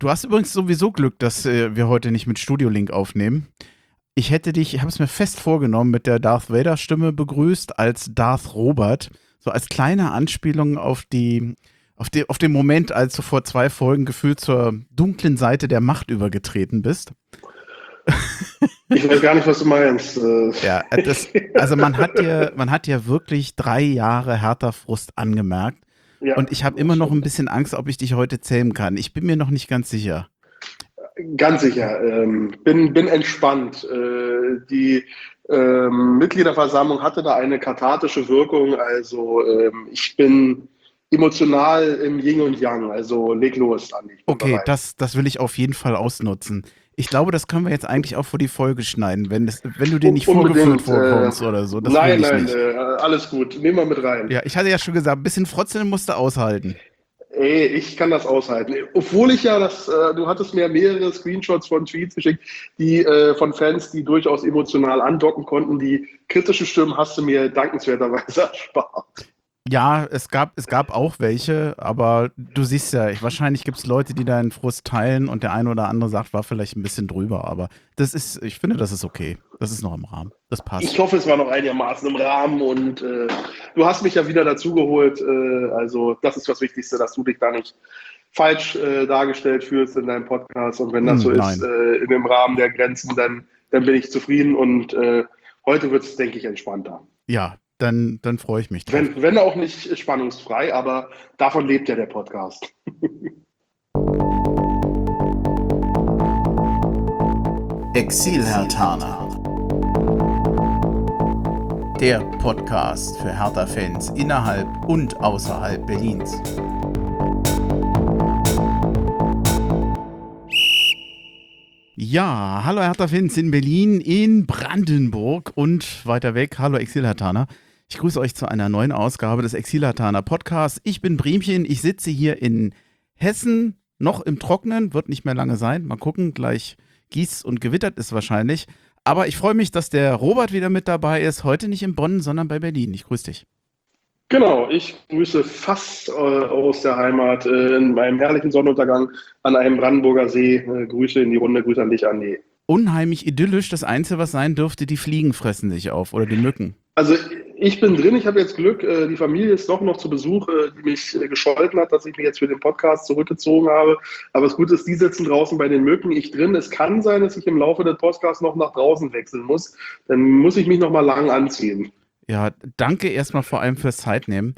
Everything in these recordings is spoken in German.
Du hast übrigens sowieso Glück, dass wir heute nicht mit Studio Link aufnehmen. Ich hätte dich, ich habe es mir fest vorgenommen, mit der Darth Vader Stimme begrüßt als Darth Robert. So als kleine Anspielung auf den Moment, als du vor 2 Folgen gefühlt zur dunklen Seite der Macht übergetreten bist. Ich weiß gar nicht, was du meinst. Ja, also man hat dir wirklich 3 Jahre Hertha-Frust angemerkt. Ja, Und ich habe immer noch ein bisschen Angst, ob ich dich heute zähmen kann. Ich bin mir noch nicht ganz sicher. ganz sicher. Bin entspannt. Die Mitgliederversammlung hatte da eine kathartische Wirkung. Also ich bin emotional im Yin und Yang. Also leg los, Andi. Ich bin Okay, bereit. das will ich auf jeden Fall ausnutzen. Ich glaube, das können wir jetzt eigentlich auch vor die Folge schneiden, wenn du dir nicht vorgeführt Unbedingt. vorkommst oder so. Das will Nein, ich nein, nicht. alles gut. Nehmen wir mit rein. Ja, ich hatte ja schon gesagt, ein bisschen Frotzeln musst du aushalten. Ey, ich kann das aushalten. Obwohl ich ja du hattest mir mehrere Screenshots von Tweets geschickt, die von Fans, die durchaus emotional andocken konnten. Die kritischen Stimmen hast du mir dankenswerterweise erspart. Ja, es gab auch welche, aber du siehst ja, wahrscheinlich gibt es Leute, die deinen Frust teilen und der eine oder andere sagt, war vielleicht ein bisschen drüber, aber ich finde, das ist okay. Das ist noch im Rahmen. Das Ich passt. hoffe, es war noch einigermaßen im Rahmen und du hast mich ja wieder dazugeholt. Also das ist das Wichtigste, dass du dich da nicht falsch dargestellt fühlst in deinem Podcast. Und wenn das so ist, Nein. in dem Rahmen der Grenzen, dann bin ich zufrieden und heute wird es, denke ich, entspannter. Ja, dann freue ich mich drauf. Wenn auch nicht spannungsfrei, aber davon lebt ja der Podcast. Exil-Hertaner. Der Podcast für Hertha-Fans innerhalb und außerhalb Berlins. Ja, hallo Hertha-Fans in Berlin, in Brandenburg und weiter weg. Hallo Exil-Hertaner. Ich grüße euch zu einer neuen Ausgabe des Exil-Hertaner Podcasts. Ich bin Bremchen, ich sitze hier in Hessen, noch im Trocknen, wird nicht mehr lange sein. Mal gucken, gleich gießt und gewittert ist wahrscheinlich. Aber ich freue mich, dass der Robert wieder mit dabei ist. Heute nicht in Bonn, sondern bei Berlin. Ich grüße dich. Genau, ich grüße fast aus der Heimat in meinem herrlichen Sonnenuntergang an einem Brandenburger See. Grüße in die Runde, Grüße an dich, Andi. Unheimlich idyllisch. Das Einzige, was sein dürfte, die Fliegen fressen sich auf oder die Mücken. Also ich bin drin, ich habe jetzt Glück, die Familie ist doch noch zu Besuch, die mich gescholten hat, dass ich mich jetzt für den Podcast zurückgezogen habe. Aber das Gute ist, die sitzen draußen bei den Mücken, ich drin. Es kann sein, dass ich im Laufe des Podcasts noch nach draußen wechseln muss. Dann muss ich mich noch mal lang anziehen. Ja, danke erstmal vor allem fürs Zeitnehmen.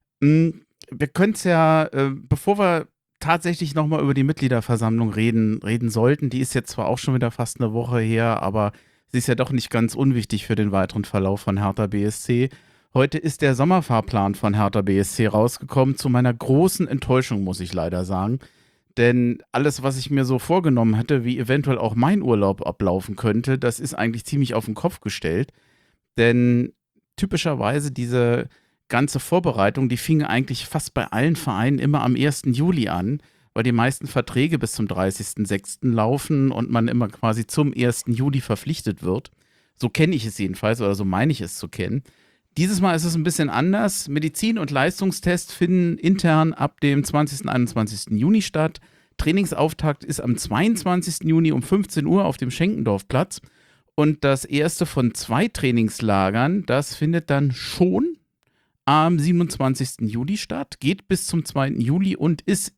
Wir können es ja, bevor wir tatsächlich nochmal über die Mitgliederversammlung reden sollten, die ist jetzt zwar auch schon wieder fast eine Woche her, aber sie ist ja doch nicht ganz unwichtig für den weiteren Verlauf von Hertha BSC. Heute ist der Sommerfahrplan von Hertha BSC rausgekommen, zu meiner großen Enttäuschung, muss ich leider sagen. Denn alles, was ich mir so vorgenommen hatte, wie eventuell auch mein Urlaub ablaufen könnte, das ist eigentlich ziemlich auf den Kopf gestellt. Denn typischerweise diese ganze Vorbereitung, die fing eigentlich fast bei allen Vereinen immer am 1. Juli an, weil die meisten Verträge bis zum 30.06. laufen und man immer quasi zum 1. Juli verpflichtet wird. So kenne ich es jedenfalls oder so meine ich es zu kennen. Dieses Mal ist es ein bisschen anders. Medizin- und Leistungstests finden intern ab dem 20. und 21. Juni statt. Trainingsauftakt ist am 22. Juni um 15 Uhr auf dem Schenkendorfplatz. Und das erste von 2 Trainingslagern, das findet dann schon am 27. Juli statt, geht bis zum 2. Juli und ist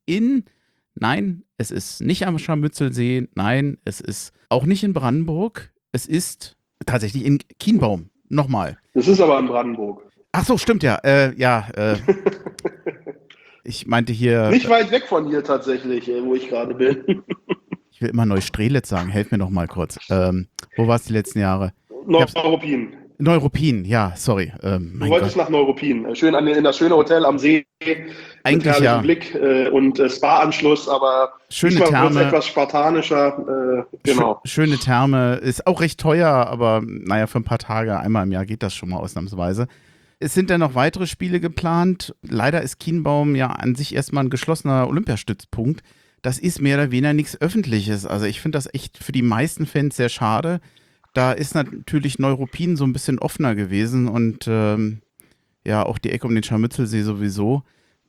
nein, es ist nicht am Scharmützelsee, nein, es ist auch nicht in Brandenburg, es ist tatsächlich in Kienbaum. Nochmal. Das ist aber in Brandenburg. Ach so, stimmt ja. Ich meinte hier. Nicht weit weg von hier tatsächlich, wo ich gerade bin. Ich will immer Neustrelitz sagen, helf mir noch mal kurz. Wo war es die letzten Jahre? Neuruppin. Neuruppin, ja, sorry. Du wolltest nach Neuruppin. Schön in das schöne Hotel am See. Eigentlich mit ja. Blick und Spa-Anschluss, aber schöne diesmal wird es Therme. etwas spartanischer. Genau. Schöne Therme, ist auch recht teuer, aber naja, für ein paar Tage, einmal im Jahr geht das schon mal ausnahmsweise. Es sind dann noch weitere Spiele geplant. Leider ist Kienbaum ja an sich erstmal ein geschlossener Olympiastützpunkt. Das ist mehr oder weniger nichts Öffentliches. Also ich finde das echt für die meisten Fans sehr schade. Da ist natürlich Neuruppin so ein bisschen offener gewesen und ja, auch die Ecke um den Scharmützelsee sowieso.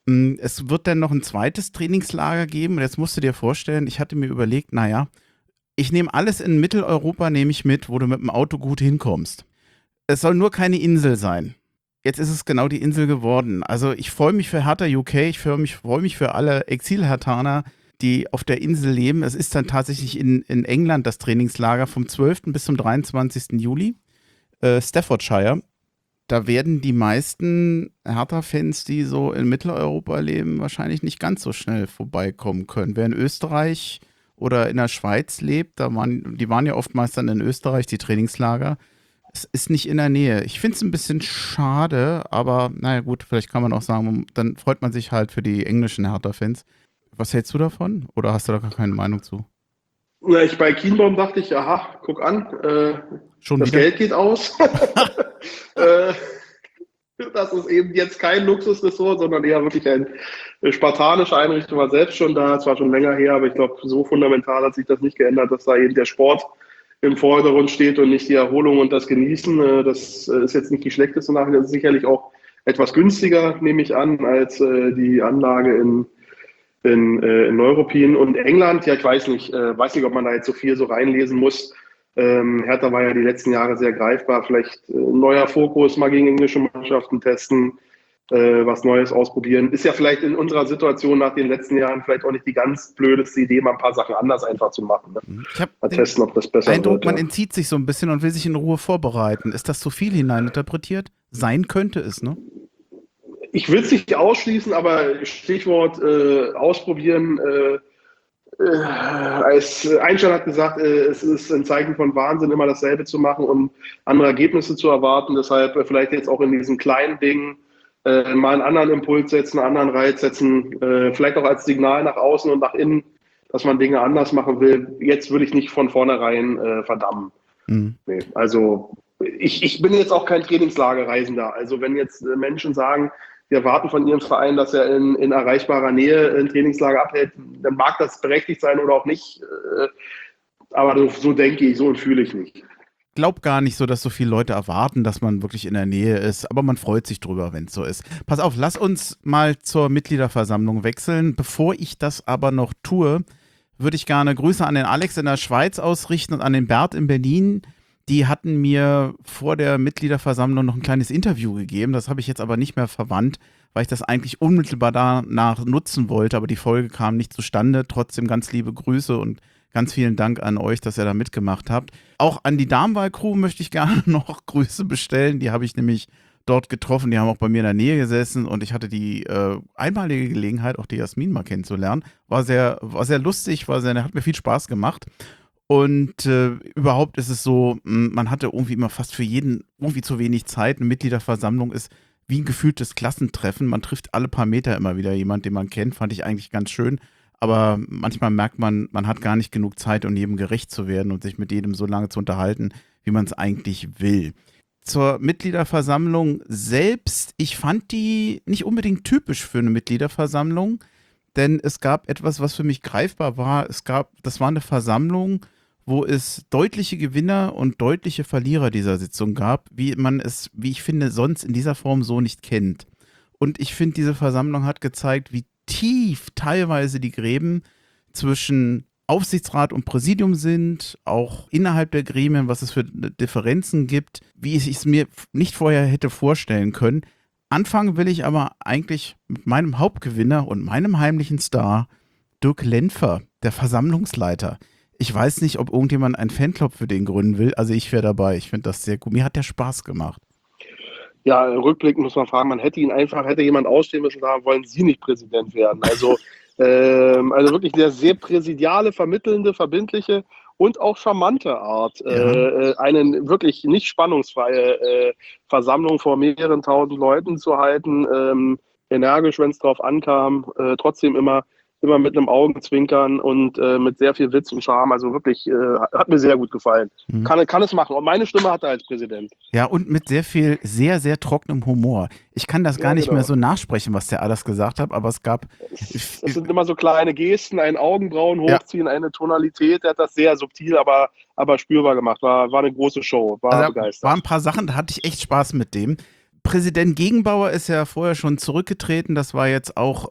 Es wird dann noch ein zweites Trainingslager geben. Und jetzt musst du dir vorstellen, ich hatte mir überlegt, naja, ich nehme alles in Mitteleuropa, nehme ich mit, wo du mit dem Auto gut hinkommst. Es soll nur keine Insel sein. Jetzt ist es genau die Insel geworden. Also ich freue mich für Hertha UK, freu mich für alle Exil-Herthaner, die auf der Insel leben. Es ist dann tatsächlich in England das Trainingslager vom 12. bis zum 23. Juli. Staffordshire. Da werden die meisten Hertha-Fans, die so in Mitteleuropa leben, wahrscheinlich nicht ganz so schnell vorbeikommen können. Wer in Österreich oder in der Schweiz lebt, die waren ja oftmals dann in Österreich, die Trainingslager. Es ist nicht in der Nähe. Ich finde es ein bisschen schade, aber naja gut, vielleicht kann man auch sagen, dann freut man sich halt für die englischen Hertha-Fans. Was hältst du davon? Oder hast du da gar keine Meinung zu? Na, bei Kienbaum dachte ich, aha, guck an, Schon das wieder? Geld geht aus. äh, Das ist eben jetzt kein Luxusressort, sondern eher wirklich eine spartanische Einrichtung, war selbst schon da, zwar schon länger her, aber ich glaube, so fundamental hat sich das nicht geändert, dass da eben der Sport im Vordergrund steht und nicht die Erholung und das Genießen. Das ist jetzt nicht die schlechteste Nachricht, das ist sicherlich auch etwas günstiger, nehme ich an, als die Anlage in Neuruppin und England. Ja, ich weiß nicht, ob man da jetzt so viel so reinlesen muss. Hertha war ja die letzten Jahre sehr greifbar. Vielleicht neuer Fokus, mal gegen englische Mannschaften testen, was Neues ausprobieren. Ist ja vielleicht in unserer Situation nach den letzten Jahren vielleicht auch nicht die ganz blödeste Idee, mal ein paar Sachen anders einfach zu machen. Ne? Ich habe Mal den testen, ob das besser Eindruck, wird. man Ja. entzieht sich so ein bisschen und will sich in Ruhe vorbereiten. Ist das zu viel hineininterpretiert? Sein könnte es, ne? Ich will es nicht ausschließen, aber Stichwort ausprobieren. Als Einstein hat gesagt, es ist ein Zeichen von Wahnsinn, immer dasselbe zu machen und andere Ergebnisse zu erwarten. Deshalb vielleicht jetzt auch in diesen kleinen Dingen mal einen anderen Impuls setzen, einen anderen Reiz setzen, vielleicht auch als Signal nach außen und nach innen, dass man Dinge anders machen will. Jetzt würde ich nicht von vornherein verdammen. Mhm. Nee, also ich bin jetzt auch kein Trainingslagerreisender. Also wenn jetzt Menschen sagen, wir erwarten von ihrem Verein, dass er in erreichbarer Nähe ein Trainingslager abhält, dann mag das berechtigt sein oder auch nicht. Aber so denke ich, so und fühle ich nicht. Glaub gar nicht so, dass so viele Leute erwarten, dass man wirklich in der Nähe ist, aber man freut sich drüber, wenn es so ist. Pass auf, lass uns mal zur Mitgliederversammlung wechseln. Bevor ich das aber noch tue, würde ich gerne Grüße an den Alex in der Schweiz ausrichten und an den Bert in Berlin. Die hatten mir vor der Mitgliederversammlung noch ein kleines Interview gegeben. Das habe ich jetzt aber nicht mehr verwandt, weil ich das eigentlich unmittelbar danach nutzen wollte. Aber die Folge kam nicht zustande. Trotzdem ganz liebe Grüße und ganz vielen Dank an euch, dass ihr da mitgemacht habt. Auch an die Damenwahl-Crew möchte ich gerne noch Grüße bestellen. Die habe ich nämlich dort getroffen. Die haben auch bei mir in der Nähe gesessen und ich hatte die einmalige Gelegenheit, auch die Jasmin mal kennenzulernen. War sehr lustig, hat mir viel Spaß gemacht. Und überhaupt ist es so, man hatte irgendwie immer fast für jeden irgendwie zu wenig Zeit. Eine Mitgliederversammlung ist wie ein gefühltes Klassentreffen. Man trifft alle paar Meter immer wieder jemanden, den man kennt. Fand ich eigentlich ganz schön. Aber manchmal merkt man, man hat gar nicht genug Zeit, um jedem gerecht zu werden und sich mit jedem so lange zu unterhalten, wie man es eigentlich will. Zur Mitgliederversammlung selbst, ich fand die nicht unbedingt typisch für eine Mitgliederversammlung, denn es gab etwas, was für mich greifbar war. Das war eine Versammlung, wo es deutliche Gewinner und deutliche Verlierer dieser Sitzung gab, wie man es, wie ich finde, sonst in dieser Form so nicht kennt. Und ich finde, diese Versammlung hat gezeigt, wie tief teilweise die Gräben zwischen Aufsichtsrat und Präsidium sind, auch innerhalb der Gremien, was es für Differenzen gibt, wie ich es mir nicht vorher hätte vorstellen können. Anfangen will ich aber eigentlich mit meinem Hauptgewinner und meinem heimlichen Star, Dirk Lenfer, der Versammlungsleiter. Ich weiß nicht, ob irgendjemand einen Fanclub für den gründen will. Also ich wäre dabei. Ich finde das sehr gut. Mir hat der Spaß gemacht. Ja, rückblickend muss man fragen, hätte jemand ausstehen müssen, sagen, wollen Sie nicht Präsident werden? Also wirklich eine sehr präsidiale, vermittelnde, verbindliche und auch charmante Art, Ja. eine wirklich nicht spannungsfreie Versammlung vor mehreren tausend Leuten zu halten, energisch, wenn es drauf ankam, trotzdem immer mit einem Augenzwinkern und mit sehr viel Witz und Charme. Also wirklich, hat mir sehr gut gefallen. Mhm. Kann es machen. Und meine Stimme hat er als Präsident. Ja, und mit sehr viel, sehr, sehr trockenem Humor. Ich kann das gar nicht genau. mehr so nachsprechen, was der alles gesagt hat, aber es gab. Das sind immer so kleine Gesten, ein Augenbrauen hochziehen, eine Tonalität. Er hat das sehr subtil, aber spürbar gemacht. War eine große Show. War Also, begeistert. waren ein paar Sachen, da hatte ich echt Spaß mit dem. Präsident Gegenbauer ist ja vorher schon zurückgetreten. Das war jetzt auch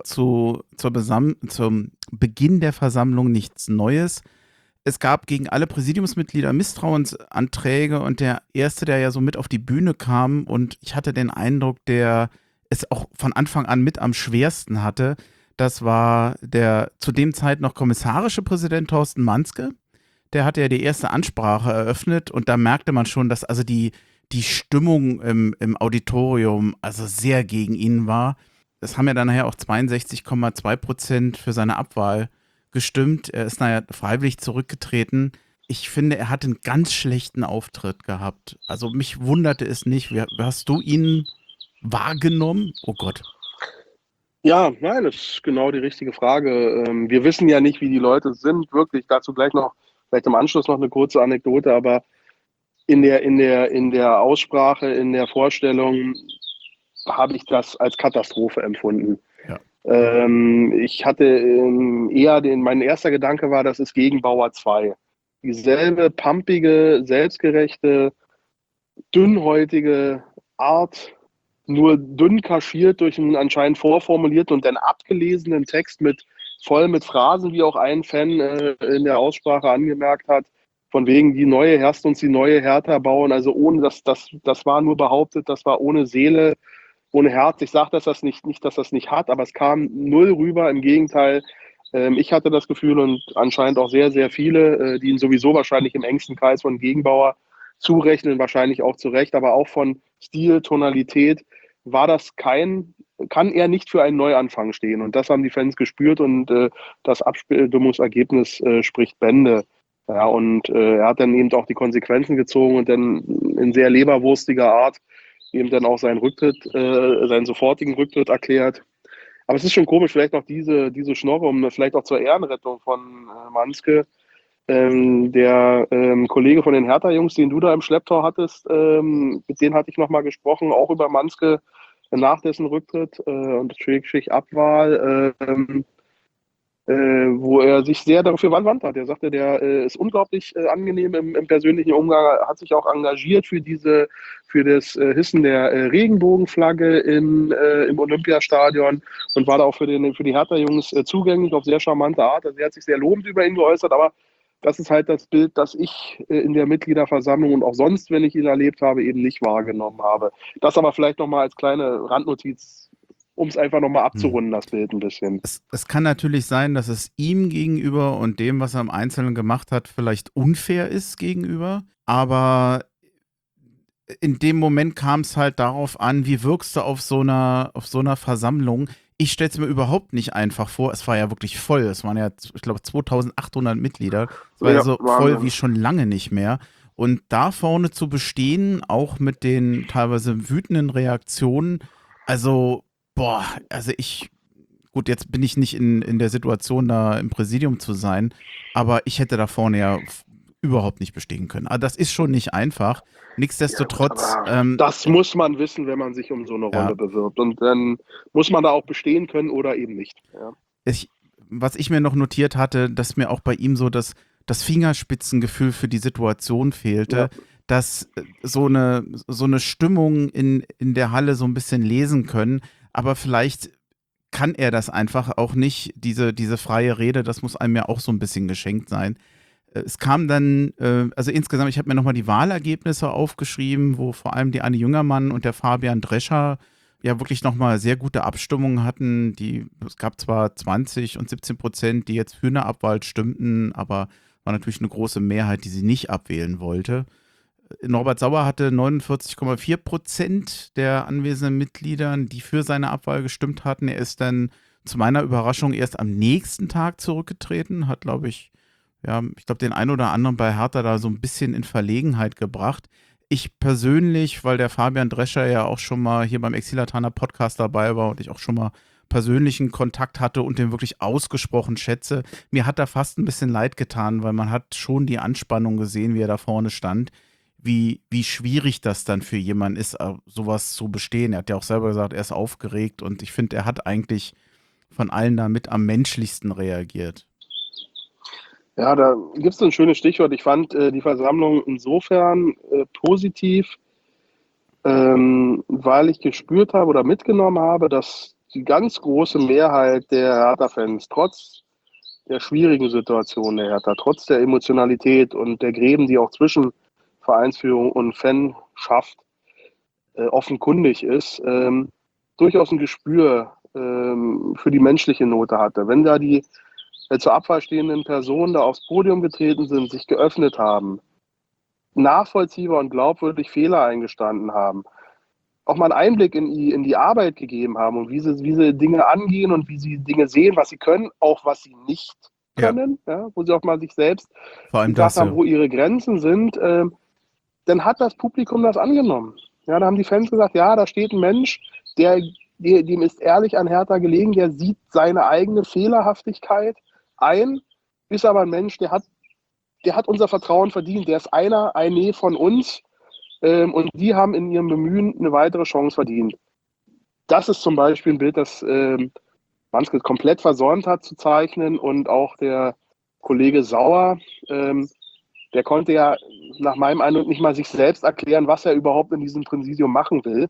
zum Beginn der Versammlung nichts Neues. Es gab gegen alle Präsidiumsmitglieder Misstrauensanträge und der erste, der ja so mit auf die Bühne kam und ich hatte den Eindruck, der es auch von Anfang an mit am schwersten hatte, das war der zu dem Zeit noch kommissarische Präsident Thorsten Manske. Der hatte ja die erste Ansprache eröffnet und da merkte man schon, dass also die Stimmung im Auditorium also sehr gegen ihn war. Es haben ja dann nachher auch 62,2% für seine Abwahl gestimmt. Er ist nachher freiwillig zurückgetreten. Ich finde, er hat einen ganz schlechten Auftritt gehabt. Also mich wunderte es nicht. Wie hast du ihn wahrgenommen? Oh Gott. Ja, nein, das ist genau die richtige Frage. Wir wissen ja nicht, wie die Leute sind, wirklich. Dazu gleich noch, vielleicht im Anschluss noch eine kurze Anekdote, aber in der Aussprache, in der Vorstellung habe ich das als Katastrophe empfunden. Ja. Ich hatte mein erster Gedanke war, das ist Gegenbauer 2. Dieselbe pumpige, selbstgerechte, dünnhäutige Art, nur dünn kaschiert durch einen anscheinend vorformulierten und dann abgelesenen Text voll mit Phrasen, wie auch ein Fan in der Aussprache angemerkt hat, von wegen die neue Herst uns die neue Hertha bauen. Also ohne das war nur behauptet, das war ohne Seele, ohne Herz. Ich sage, dass das nicht, dass das nicht hat, aber es kam null rüber. Im Gegenteil, ich hatte das Gefühl und anscheinend auch sehr, sehr viele, die ihn sowieso wahrscheinlich im engsten Kreis von Gegenbauer zurechnen, wahrscheinlich auch zu Recht, aber auch von Stil, Tonalität, kann er nicht für einen Neuanfang stehen. Und das haben die Fans gespürt und das Abstimmungsergebnis spricht Bände. Ja, und er hat dann eben auch die Konsequenzen gezogen und dann in sehr leberwurstiger Art eben dann auch seinen sofortigen Rücktritt erklärt. Aber es ist schon komisch, vielleicht noch diese Schnorre, vielleicht auch zur Ehrenrettung von Manske. Der Kollege von den Hertha-Jungs, den du da im Schlepptau hattest, mit denen hatte ich nochmal gesprochen, auch über Manske nach dessen Rücktritt und Schrägstrich Abwahl, wo er sich sehr dafür wandt hat. Er sagte, der ist unglaublich angenehm im persönlichen Umgang, hat sich auch engagiert für das Hissen der Regenbogenflagge im Olympiastadion und war da auch für die Hertha-Jungs zugänglich auf sehr charmante Art. Also er hat sich sehr lobend über ihn geäußert, aber das ist halt das Bild, das ich in der Mitgliederversammlung und auch sonst, wenn ich ihn erlebt habe, eben nicht wahrgenommen habe. Das aber vielleicht nochmal als kleine Randnotiz, um es einfach nochmal Hm. abzurunden, das Bild ein bisschen. Es kann natürlich sein, dass es ihm gegenüber und dem, was er im Einzelnen gemacht hat, vielleicht unfair ist gegenüber. Aber in dem Moment kam es halt darauf an, wie wirkst du auf so einer Versammlung. Ich stelle es mir überhaupt nicht einfach vor. Es war ja wirklich voll. Es waren ja, ich glaube, 2800 Mitglieder. Es war ja so voll Wahnsinn. wie schon lange nicht mehr. Und da vorne zu bestehen, auch mit den teilweise wütenden Reaktionen, also, boah, gut, jetzt bin ich nicht in der Situation, da im Präsidium zu sein, aber ich hätte da vorne ja überhaupt nicht bestehen können. Aber das ist schon nicht einfach. Ja, gut, Nichtsdestotrotz, aber das muss man wissen, wenn man sich um so eine ja, Rolle bewirbt. Und dann muss man da auch bestehen können oder eben nicht. Ja, ich, was ich mir noch notiert hatte, dass mir auch bei ihm so das Fingerspitzengefühl für die Situation ja, fehlte, dass so eine Stimmung in der Halle so ein bisschen lesen können, aber vielleicht kann er das einfach auch nicht, diese freie Rede, das muss einem ja auch so ein bisschen geschenkt sein. Es kam dann, also insgesamt, ich habe mir nochmal die Wahlergebnisse aufgeschrieben, wo vor allem die Anne Jüngermann und der Fabian Drescher ja wirklich nochmal sehr gute Abstimmungen hatten. Es gab zwar 20 und 17%, die jetzt für eine Abwahl stimmten, aber war natürlich eine große Mehrheit, die sie nicht abwählen wollte. Norbert Sauer hatte 49,4% der anwesenden Mitglieder, die für seine Abwahl gestimmt hatten. Er ist dann zu meiner Überraschung erst am nächsten Tag zurückgetreten, hat, glaube ich, ja, ich glaube, den einen oder anderen bei Hertha da so ein bisschen in Verlegenheit gebracht. Ich persönlich, weil der Fabian Drescher ja auch schon mal hier beim Exilataner Podcast dabei war und ich auch schon mal persönlichen Kontakt hatte und den wirklich ausgesprochen schätze, mir hat da fast ein bisschen leid getan, weil man hat schon die Anspannung gesehen, wie er da vorne stand, wie schwierig das dann für jemanden ist, sowas zu bestehen. Er hat ja auch selber gesagt, er ist aufgeregt und ich finde, er hat eigentlich von allen damit am menschlichsten reagiert. ja, da gibt es ein schönes Stichwort. Ich fand die Versammlung insofern positiv, weil ich gespürt habe oder mitgenommen habe, dass die ganz große Mehrheit der Hertha-Fans trotz der schwierigen Situation der Hertha, trotz der Emotionalität und der Gräben, die auch zwischen Vereinsführung und Fanschaft offenkundig ist, durchaus ein Gespür für die menschliche Note hatte. Wenn da die zur Abwahl stehenden Personen da aufs Podium getreten sind, sich geöffnet haben, nachvollziehbar und glaubwürdig Fehler eingestanden haben, auch mal einen Einblick in die Arbeit gegeben haben und wie sie Dinge angehen und wie sie Dinge sehen, was sie können, auch was sie nicht Ja, können, ja, wo sie auch mal sich selbst vor allem gesagt das, haben, ja. wo ihre Grenzen sind, dann hat das Publikum das angenommen. Ja, da haben die Fans gesagt, ja, da steht ein Mensch, dem ist ehrlich an Hertha gelegen, der sieht seine eigene Fehlerhaftigkeit ein, ist aber ein Mensch, der hat unser Vertrauen verdient, der ist eine von uns, und die haben in ihrem Bemühen eine weitere Chance verdient. Das ist zum Beispiel ein Bild, das Manske komplett versäumt hat zu zeichnen, und auch der Kollege Sauer, der konnte ja nach meinem Eindruck nicht mal sich selbst erklären, was er überhaupt in diesem Präsidium machen will.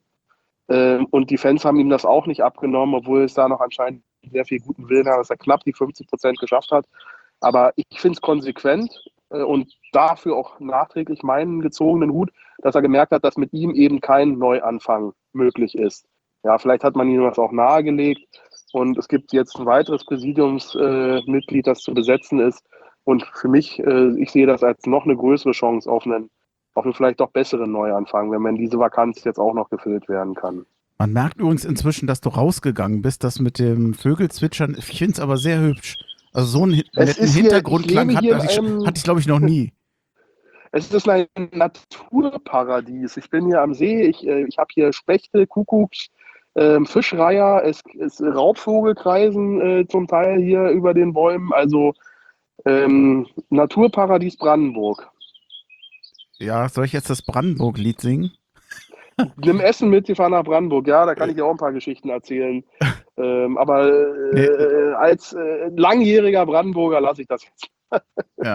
Und die Fans haben ihm das auch nicht abgenommen, obwohl es da noch anscheinend sehr viel guten Willen hat, dass er knapp die 50% geschafft hat. Aber ich finde es konsequent und dafür auch nachträglich meinen gezogenen Hut, dass er gemerkt hat, dass mit ihm eben kein Neuanfang möglich ist. Ja, vielleicht hat man ihm das auch nahegelegt und es gibt jetzt ein weiteres Präsidiumsmitglied, das zu besetzen ist. Und für mich, ich sehe das als noch eine größere Chance auf einen vielleicht doch besseren Neuanfang, wenn diese Vakanz jetzt auch noch gefüllt werden kann. Man merkt übrigens inzwischen, dass du rausgegangen bist, das mit dem Vögelzwitschern. Ich finde es aber sehr hübsch. Also so einen Es netten ist hier, ich Hintergrundklang lebe hier in hatte einem, ich glaube ich, noch nie. es ist ein Naturparadies. Ich bin hier am See, ich habe hier Spechte, Kuckucks, Fischreiher, es Raubvogelkreisen zum Teil hier über den Bäumen. Also Naturparadies Brandenburg. Ja, soll ich jetzt das Brandenburg-Lied singen? Nimm Essen mit, wir fahren nach Brandenburg. Ja, da kann ich dir auch ein paar Geschichten erzählen. Aber Nee, als langjähriger Brandenburger lasse ich das jetzt. ja.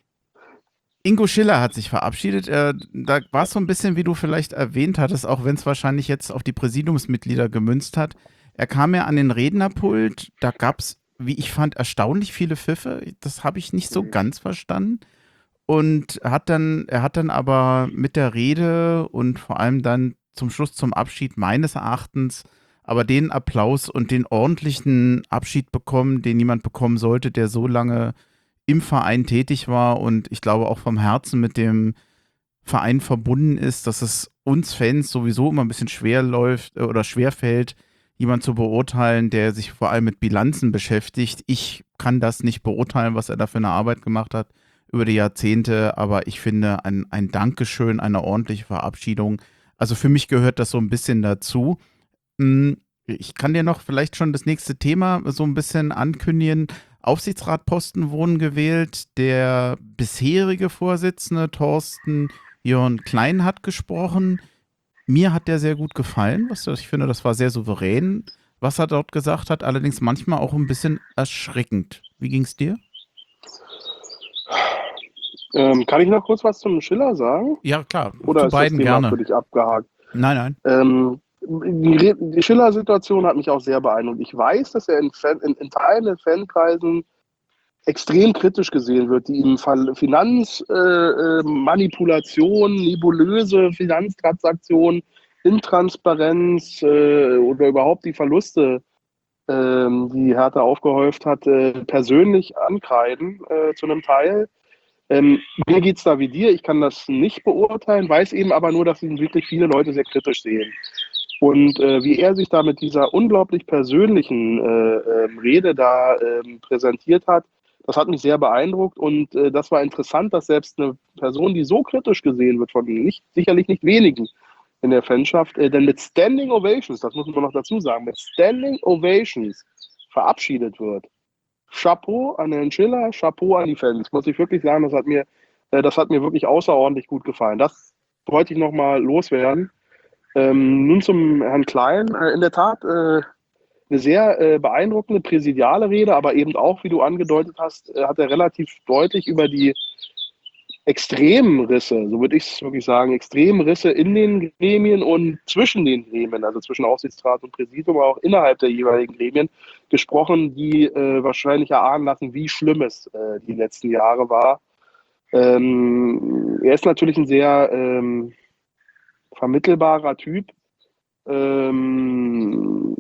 Ingo Schiller hat sich verabschiedet. Da war es so ein bisschen, wie du vielleicht erwähnt hattest, auch wenn es wahrscheinlich jetzt auf die Präsidiumsmitglieder gemünzt hat. Er kam ja an den Rednerpult, da gab es, wie ich fand, erstaunlich viele Pfiffe. Das habe ich nicht so ganz verstanden. Und er hat dann aber mit der Rede und vor allem dann zum Schluss zum Abschied meines Erachtens aber den Applaus und den ordentlichen Abschied bekommen, den niemand bekommen sollte, der so lange im Verein tätig war und ich glaube auch vom Herzen mit dem Verein verbunden ist, dass es uns Fans sowieso immer ein bisschen schwer läuft oder schwer fällt, jemanden zu beurteilen, der sich vor allem mit Bilanzen beschäftigt. Ich kann das nicht beurteilen, was er da für eine Arbeit gemacht hat über die Jahrzehnte, aber ich finde ein Dankeschön, eine ordentliche Verabschiedung. Also für mich gehört das so ein bisschen dazu. Ich kann dir noch vielleicht schon das nächste Thema so ein bisschen ankündigen. Aufsichtsratposten wurden gewählt. Der bisherige Vorsitzende Thorsten Jörn Klein hat gesprochen. Mir hat der sehr gut gefallen. Ich finde, das war sehr souverän, was er dort gesagt hat. Allerdings manchmal auch ein bisschen erschreckend. Wie ging es dir? Kann ich noch kurz was zum Schiller sagen? Ja, klar. Oder Zu ist das beiden Thema für gerne. dich abgehakt? Nein, nein. Die Schiller-Situation hat mich auch sehr beeindruckt. Ich weiß, dass er in Teilen der Fankreisen extrem kritisch gesehen wird, die ihm Finanzmanipulation, nebulöse Finanztransaktionen, Intransparenz oder überhaupt die Verluste, die Hertha aufgehäuft hat, persönlich ankreiden zu einem Teil. Mir geht es da wie dir, ich kann das nicht beurteilen, weiß eben aber nur, dass ihn wirklich viele Leute sehr kritisch sehen. Und wie er sich da mit dieser unglaublich persönlichen Rede da präsentiert hat, das hat mich sehr beeindruckt und das war interessant, dass selbst eine Person, die so kritisch gesehen wird von sicherlich nicht wenigen in der Fanschaft, denn mit Standing Ovations, das muss man noch dazu sagen, mit Standing Ovations verabschiedet wird. Chapeau an Herrn Schiller, Chapeau an die Fans, muss ich wirklich sagen, das hat mir wirklich außerordentlich gut gefallen. Das wollte ich nochmal loswerden. Nun zum Herrn Klein. In der Tat eine sehr beeindruckende präsidiale Rede, aber eben auch, wie du angedeutet hast, hat er relativ deutlich über die Extremrisse, so würde ich es wirklich sagen, Extremrisse in den Gremien und zwischen den Gremien, also zwischen Aufsichtsrat und Präsidium, aber auch innerhalb der jeweiligen Gremien gesprochen, die wahrscheinlich erahnen lassen, wie schlimm es die letzten Jahre war. Er ist natürlich ein sehr vermittelbarer Typ, ähm,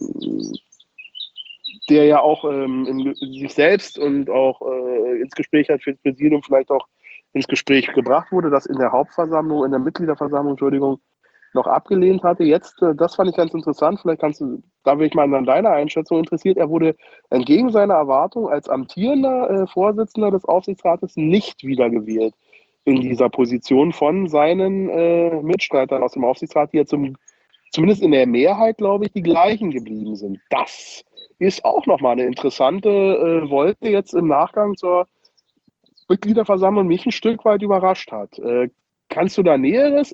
der ja auch sich selbst und auch ins Gespräch hat für das Präsidium, vielleicht auch ins Gespräch gebracht wurde, das in der Hauptversammlung, in der Mitgliederversammlung, Entschuldigung, noch abgelehnt hatte. Jetzt, das fand ich ganz interessant, vielleicht kannst du, da bin ich mal an deiner Einschätzung interessiert, er wurde entgegen seiner Erwartung als amtierender Vorsitzender des Aufsichtsrates nicht wiedergewählt in dieser Position von seinen Mitstreitern aus dem Aufsichtsrat, die ja zumindest in der Mehrheit, glaube ich, die gleichen geblieben sind. Das ist auch nochmal eine interessante Wolte jetzt im Nachgang zur Mitgliederversammlung mich ein Stück weit überrascht hat. Kannst du da Näheres?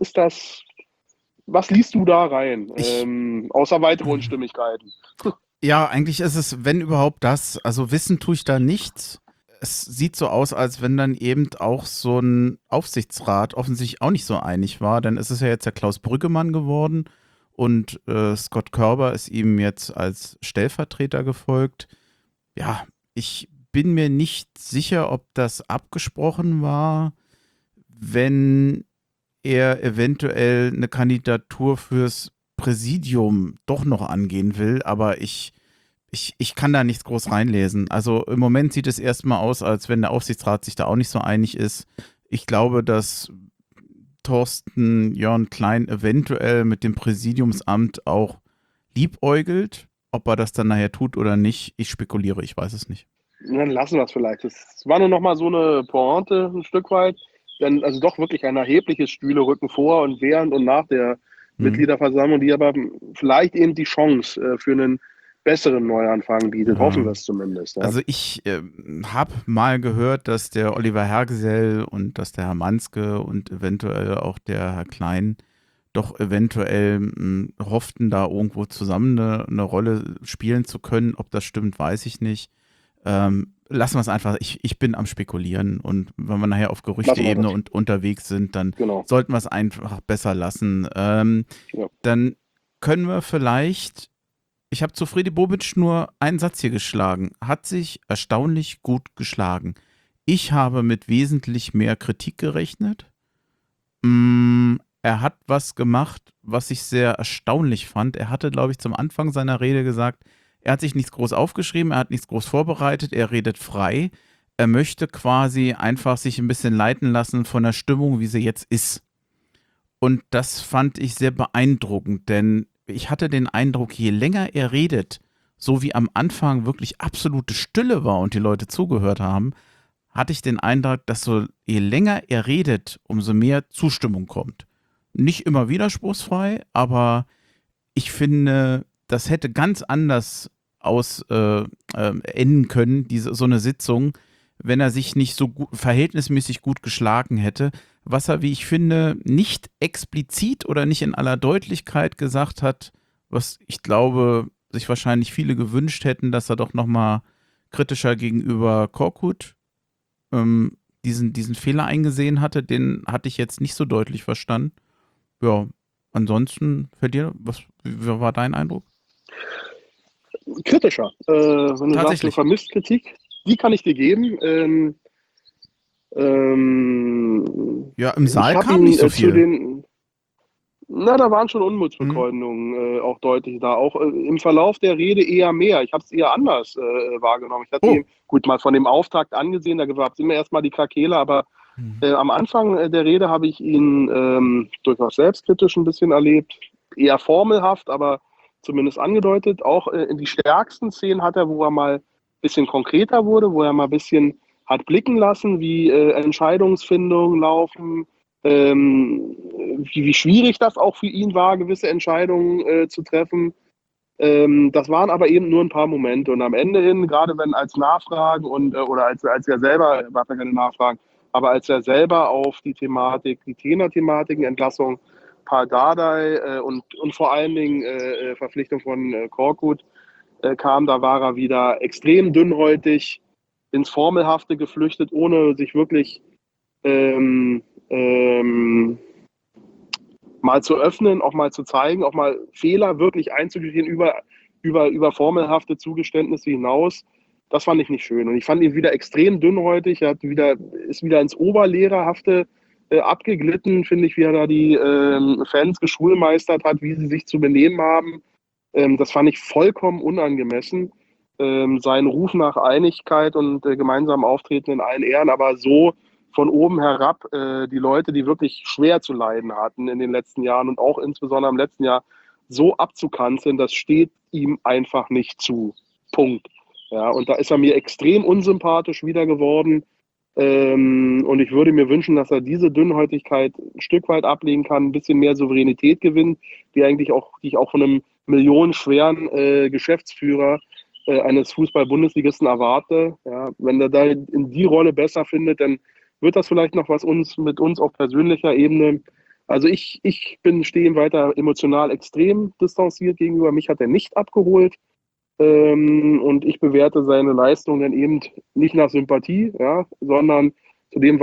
Was liest du da rein? Ich, Außer weitere Unstimmigkeiten. ja, eigentlich ist es, wenn überhaupt das, also wissen tue ich da nichts. Es sieht so aus, als wenn dann eben auch so ein Aufsichtsrat offensichtlich auch nicht so einig war, denn es ist ja jetzt der Klaus Brüggemann geworden und Scott Körber ist ihm jetzt als Stellvertreter gefolgt. Ja, ich bin mir nicht sicher, ob das abgesprochen war, wenn er eventuell eine Kandidatur fürs Präsidium doch noch angehen will, aber ich kann da nichts groß reinlesen. Also im Moment sieht es erstmal aus, als wenn der Aufsichtsrat sich da auch nicht so einig ist. Ich glaube, dass Thorsten Jörn Klein eventuell mit dem Präsidiumsamt auch liebäugelt. Ob er das dann nachher tut oder nicht, ich spekuliere, ich weiß es nicht. Dann lassen wir es vielleicht. Das war nur noch mal so eine Pointe ein Stück weit. Denn also doch wirklich ein erhebliches Stühlerücken vor und während und nach der Hm. Mitgliederversammlung, die aber vielleicht eben die Chance für einen besseren Neuanfang bietet. Hoffen Ja. wir es zumindest. Ja. Also ich habe mal gehört, dass der Oliver Hergesell und dass der Herr Manske und eventuell auch der Herr Klein doch eventuell hofften, da irgendwo zusammen eine Rolle spielen zu können. Ob das stimmt, weiß ich nicht. Lassen wir es einfach. Ich bin am Spekulieren und wenn wir nachher auf Lassen wir Gerüchteebene das. unterwegs sind, dann Genau. sollten wir es einfach besser lassen. Ja. Dann können wir vielleicht, ich habe zu Fredi Bobic nur einen Satz hier geschlagen, hat sich erstaunlich gut geschlagen. Ich habe mit wesentlich mehr Kritik gerechnet. Er hat was gemacht, was ich sehr erstaunlich fand. Er hatte, glaube ich, zum Anfang seiner Rede gesagt, er hat sich nichts groß aufgeschrieben, er hat nichts groß vorbereitet, er redet frei. Er möchte quasi einfach sich ein bisschen leiten lassen von der Stimmung, wie sie jetzt ist. Und das fand ich sehr beeindruckend, denn ich hatte den Eindruck, je länger er redet, so wie am Anfang wirklich absolute Stille war und die Leute zugehört haben, hatte ich den Eindruck, dass so je länger er redet, umso mehr Zustimmung kommt. Nicht immer widerspruchsfrei, aber ich finde, das hätte ganz anders enden können, so eine Sitzung, wenn er sich nicht so verhältnismäßig gut geschlagen hätte, was er, wie ich finde, nicht explizit oder nicht in aller Deutlichkeit gesagt hat, was ich glaube, sich wahrscheinlich viele gewünscht hätten, dass er doch nochmal kritischer gegenüber Korkut diesen Fehler eingesehen hatte, den hatte ich jetzt nicht so deutlich verstanden. Ja, ansonsten, für dir, wie war dein Eindruck? Kritischer. Wenn du sagst, du Tatsächlich. vermisst Kritik, die kann ich dir geben. Ja, im Ich Saal habe kam nicht ihn so zu viel. den, na, da waren schon Hm? Unmutsbekundungen auch deutlich da. Auch im Verlauf der Rede eher mehr. Ich habe es eher anders wahrgenommen. Ich hatte Oh. ihn gut mal von dem Auftakt angesehen, da gab es immer erstmal die Krakela, aber Hm. am Anfang der Rede habe ich ihn durchaus selbstkritisch ein bisschen erlebt. Eher formelhaft, aber zumindest angedeutet. Auch in die stärksten Szenen hat er, wo er mal ein bisschen konkreter wurde, wo er mal ein bisschen hat blicken lassen, wie Entscheidungsfindungen laufen, wie schwierig das auch für ihn war, gewisse Entscheidungen zu treffen. Das waren aber eben nur ein paar Momente. Und am Ende hin, gerade wenn als Nachfragen und oder als er selber, war ja keine Nachfragen, aber als er selber auf die Thematik, die Trainerthematiken, Entlassung Paul Dardai und vor allen Dingen Verpflichtung von Korkut kam, da war er wieder extrem dünnhäutig ins Formelhafte geflüchtet, ohne sich wirklich ähm, ähm, mal zu öffnen, auch mal zu zeigen, auch mal Fehler wirklich einzugestehen über formelhafte Zugeständnisse hinaus. Das fand ich nicht schön. Und ich fand ihn wieder extrem dünnhäutig. Ist wieder ins Oberlehrerhafte abgeglitten, finde ich, wie er da die Fans geschulmeistert hat, wie sie sich zu benehmen haben. Das fand ich vollkommen unangemessen. Sein Ruf nach Einigkeit und gemeinsamem Auftreten in allen Ehren, aber so von oben herab die Leute, die wirklich schwer zu leiden hatten in den letzten Jahren und auch insbesondere im letzten Jahr, so abzukanzeln, das steht ihm einfach nicht zu. Punkt. Ja, und da ist er mir extrem unsympathisch wieder geworden. Und ich würde mir wünschen, dass er diese Dünnhäutigkeit ein Stück weit ablegen kann, ein bisschen mehr Souveränität gewinnt, die ich auch von einem millionenschweren Geschäftsführer eines Fußball-Bundesligisten erwarte. Ja, wenn er da in die Rolle besser findet, dann wird das vielleicht noch was mit uns auf persönlicher Ebene. Also stehe ihm weiter emotional extrem distanziert gegenüber. Mich hat er nicht abgeholt. Und ich bewerte seine Leistung dann eben nicht nach Sympathie, ja, sondern zu dem,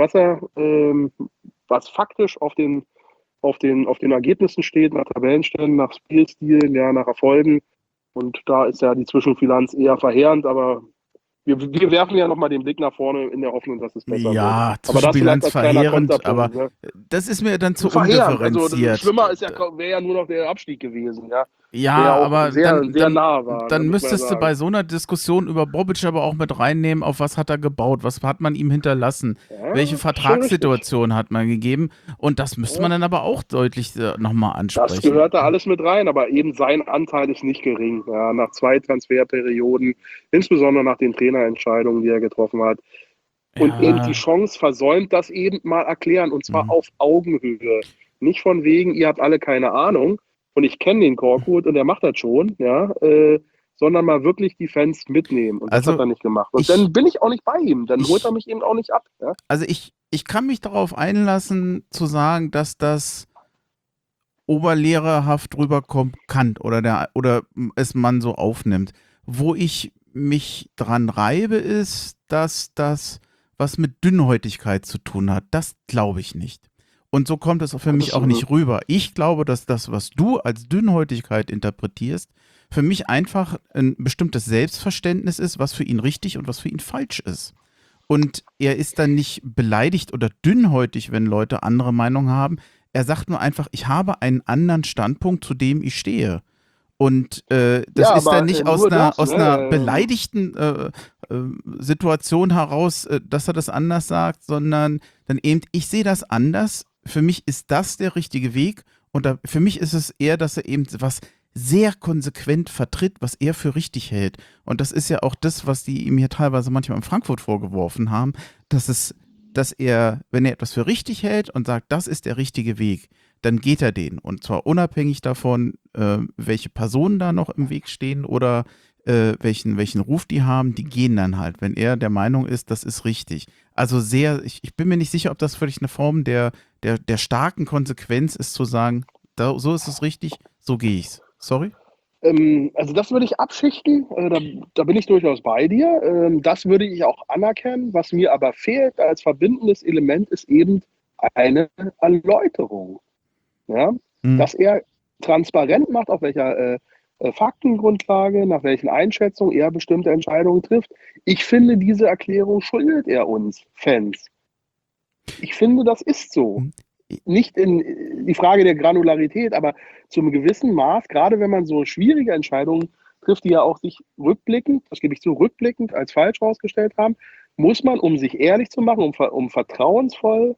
was faktisch auf den Ergebnissen steht, nach Tabellenständen, nach Spielstilen, ja, nach Erfolgen. Und da ist ja die Zwischenbilanz eher verheerend, aber wir werfen ja nochmal den Blick nach vorne in der Hoffnung, dass es besser Ja, wird. Aber das vielleicht Zwischenbilanz als kleiner verheerend, aber Konterpunkt. Ne? das ist mir dann zu Verheerend, also undifferenziert. schlimmer wäre ja nur noch der Abstieg gewesen, ja. Der ja Ja, auch aber sehr nah war, ne, dann muss man ja müsstest du bei sagen. so einer Diskussion über Bobic aber auch mit reinnehmen, auf was hat er gebaut, was hat man ihm hinterlassen, Ja, welche schon richtig. Vertragssituation hat man gegeben und das müsste man Ja. dann aber auch deutlich nochmal Das ansprechen. gehört da alles mit rein, aber eben sein Anteil ist nicht gering. Ja, nach 2 Transferperioden, insbesondere nach den Trainerentscheidungen, die er getroffen hat. Und eben die Ja, Chance versäumt, das eben mal erklären, und zwar hm. auf Augenhöhe. Nicht von wegen, ihr habt alle keine Ahnung und ich kenne den Korkut und der macht das schon, ja, sondern mal wirklich die Fans mitnehmen. Und das hat Also er nicht gemacht. Und ich, dann bin ich auch nicht bei ihm. Dann holt er ich, mich eben auch nicht ab. Ja? ich kann mich darauf einlassen, zu sagen, dass das oberlehrerhaft rüberkommen kann oder es man so aufnimmt. Wo ich mich dran reibe, ist, dass das was mit Dünnhäutigkeit zu tun hat. Das glaube ich nicht. Und so kommt es für mich Das, auch nicht rüber. Ich glaube, dass das, was du als Dünnhäutigkeit interpretierst, für mich einfach ein bestimmtes Selbstverständnis ist, was für ihn richtig und was für ihn falsch ist. Und er ist dann nicht beleidigt oder dünnhäutig, wenn Leute andere Meinungen haben. Er sagt nur einfach, ich habe einen anderen Standpunkt, zu dem ich stehe. Und das ja, ist dann aber nicht nur das. aus einer Ne? beleidigten Situation heraus, dass er das anders sagt, sondern dann eben, ich sehe das anders. Für mich ist das der richtige Weg. Und für mich ist es eher, dass er eben was sehr konsequent vertritt, was er für richtig hält. Und das ist ja auch das, was die ihm hier teilweise manchmal in Frankfurt vorgeworfen haben, dass er, wenn er etwas für richtig hält und sagt, das ist der richtige Weg, dann geht er den. Und zwar unabhängig davon, welche Personen da noch im Weg stehen oder welchen Ruf die haben, die gehen dann halt, wenn er der Meinung ist, das ist richtig. Also ich bin mir nicht sicher, ob das völlig eine Form der starken Konsequenz ist, zu sagen, so ist es richtig, so gehe ich's. Sorry? Also das würde ich abschichten, da bin ich durchaus bei dir. Das würde ich auch anerkennen. Was mir aber fehlt als verbindendes Element ist eben eine Erläuterung. Ja? Hm. Dass er transparent macht, auf welcher Faktengrundlage, nach welchen Einschätzungen er bestimmte Entscheidungen trifft. Ich finde, diese Erklärung schuldet er uns Fans. Ich finde, das ist so. Hm. Nicht in die Frage der Granularität, aber zu einem gewissen Maß, gerade wenn man so schwierige Entscheidungen trifft, die ja auch sich rückblickend, das gebe ich zu, rückblickend als falsch herausgestellt haben, muss man, um sich ehrlich zu machen, um vertrauensvoll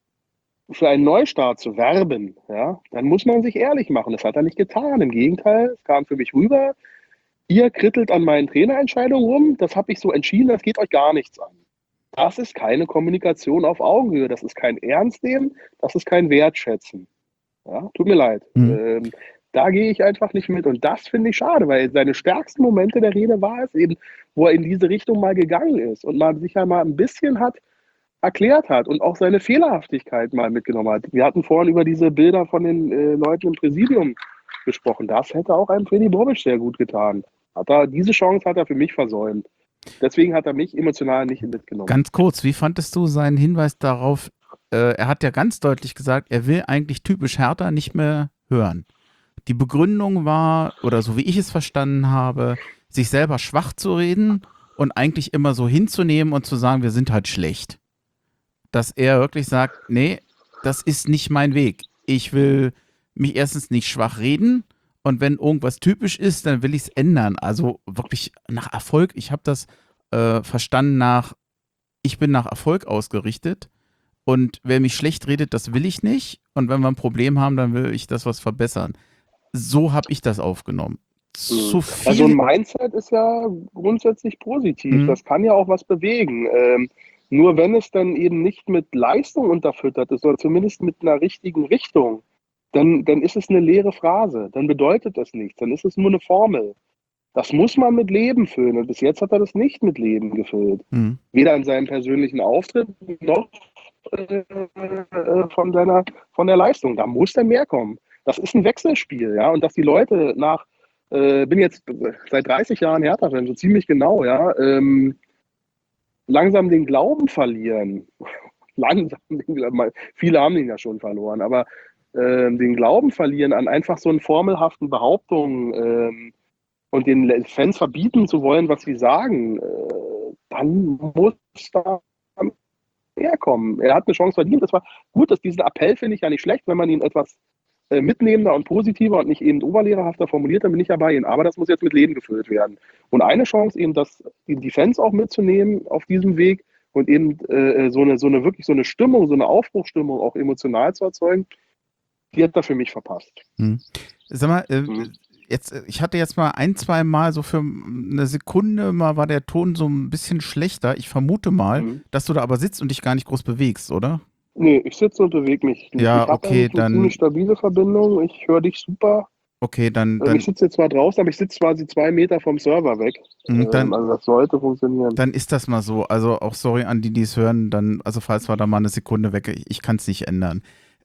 für einen Neustart zu werben, ja, dann muss man sich ehrlich machen. Das hat er nicht getan. Im Gegenteil, es kam für mich rüber, ihr krittelt an meinen Trainerentscheidungen rum, das habe ich so entschieden, das geht euch gar nichts an. Das ist keine Kommunikation auf Augenhöhe, das ist kein Ernstnehmen, das ist kein Wertschätzen. Ja, tut mir leid. Hm. Da gehe ich einfach nicht mit. Und das finde ich schade, weil seine stärksten Momente der Rede war es eben, wo er in diese Richtung mal gegangen ist und man sich ja mal ein bisschen hat erklärt hat und auch seine Fehlerhaftigkeit mal mitgenommen hat. Wir hatten vorhin über diese Bilder von den Leuten im Präsidium gesprochen. Das hätte auch einem Freddy Bobic sehr gut getan. Diese Chance hat er für mich versäumt. Deswegen hat er mich emotional nicht mitgenommen. Ganz kurz, wie fandest du seinen Hinweis darauf, er hat ja ganz deutlich gesagt, er will eigentlich typisch Hertha nicht mehr hören. Die Begründung war, oder so wie ich es verstanden habe, sich selber schwach zu reden und eigentlich immer so hinzunehmen und zu sagen, wir sind halt schlecht. Dass er wirklich sagt, nee, das ist nicht mein Weg. Ich will mich erstens nicht schwach reden und wenn irgendwas typisch ist, dann will ich es ändern. Also wirklich nach Erfolg. Ich habe das verstanden ich bin nach Erfolg ausgerichtet und wer mich schlecht redet, das will ich nicht. Und wenn wir ein Problem haben, dann will ich das was verbessern. So habe ich das aufgenommen. Zu viel. Also ein Mindset ist ja grundsätzlich positiv. Das kann ja auch was bewegen. Nur wenn es dann eben nicht mit Leistung unterfüttert ist, oder zumindest mit einer richtigen Richtung, dann ist es eine leere Phrase. Dann bedeutet das nichts. Dann ist es nur eine Formel. Das muss man mit Leben füllen. Und bis jetzt hat er das nicht mit Leben gefüllt. Weder in seinem persönlichen Auftritt noch von der Leistung. Da muss dann mehr kommen. Das ist ein Wechselspiel, ja. Und dass die Leute bin jetzt seit 30 Jahren Hertha-Fan, so ziemlich genau, ja, langsam den Glauben verlieren. Viele haben den ja schon verloren, aber den Glauben verlieren an einfach so einen formelhaften Behauptungen und den Fans verbieten zu wollen, was sie sagen, dann muss da mehr kommen. Er hat eine Chance verdient. Das war gut, dass diesen Appell finde ich ja nicht schlecht, wenn man ihn etwas mitnehmender und positiver und nicht eben oberlehrerhafter formuliert, dann bin ich ja bei Ihnen. Aber das muss jetzt mit Leben gefüllt werden. Und eine Chance eben, die Fans auch mitzunehmen auf diesem Weg und eben so eine Stimmung, so eine Aufbruchsstimmung auch emotional zu erzeugen, die hat er für mich verpasst. Sag mal, ich hatte jetzt mal 1-2 Mal so für eine Sekunde mal war der Ton so ein bisschen schlechter. Ich vermute mal, dass du da aber sitzt und dich gar nicht groß bewegst, oder? Nee, ich sitze und bewege mich. Ja, okay, dann. Eine ziemlich stabile Verbindung. Ich höre dich super. Okay, dann. Ich sitze jetzt zwar draußen, aber ich sitze quasi 2 Meter vom Server weg. Also das sollte funktionieren. Dann ist das mal so. Also auch sorry an die, die es hören. Dann, also falls wir da mal eine Sekunde weg, ich kann es nicht ändern.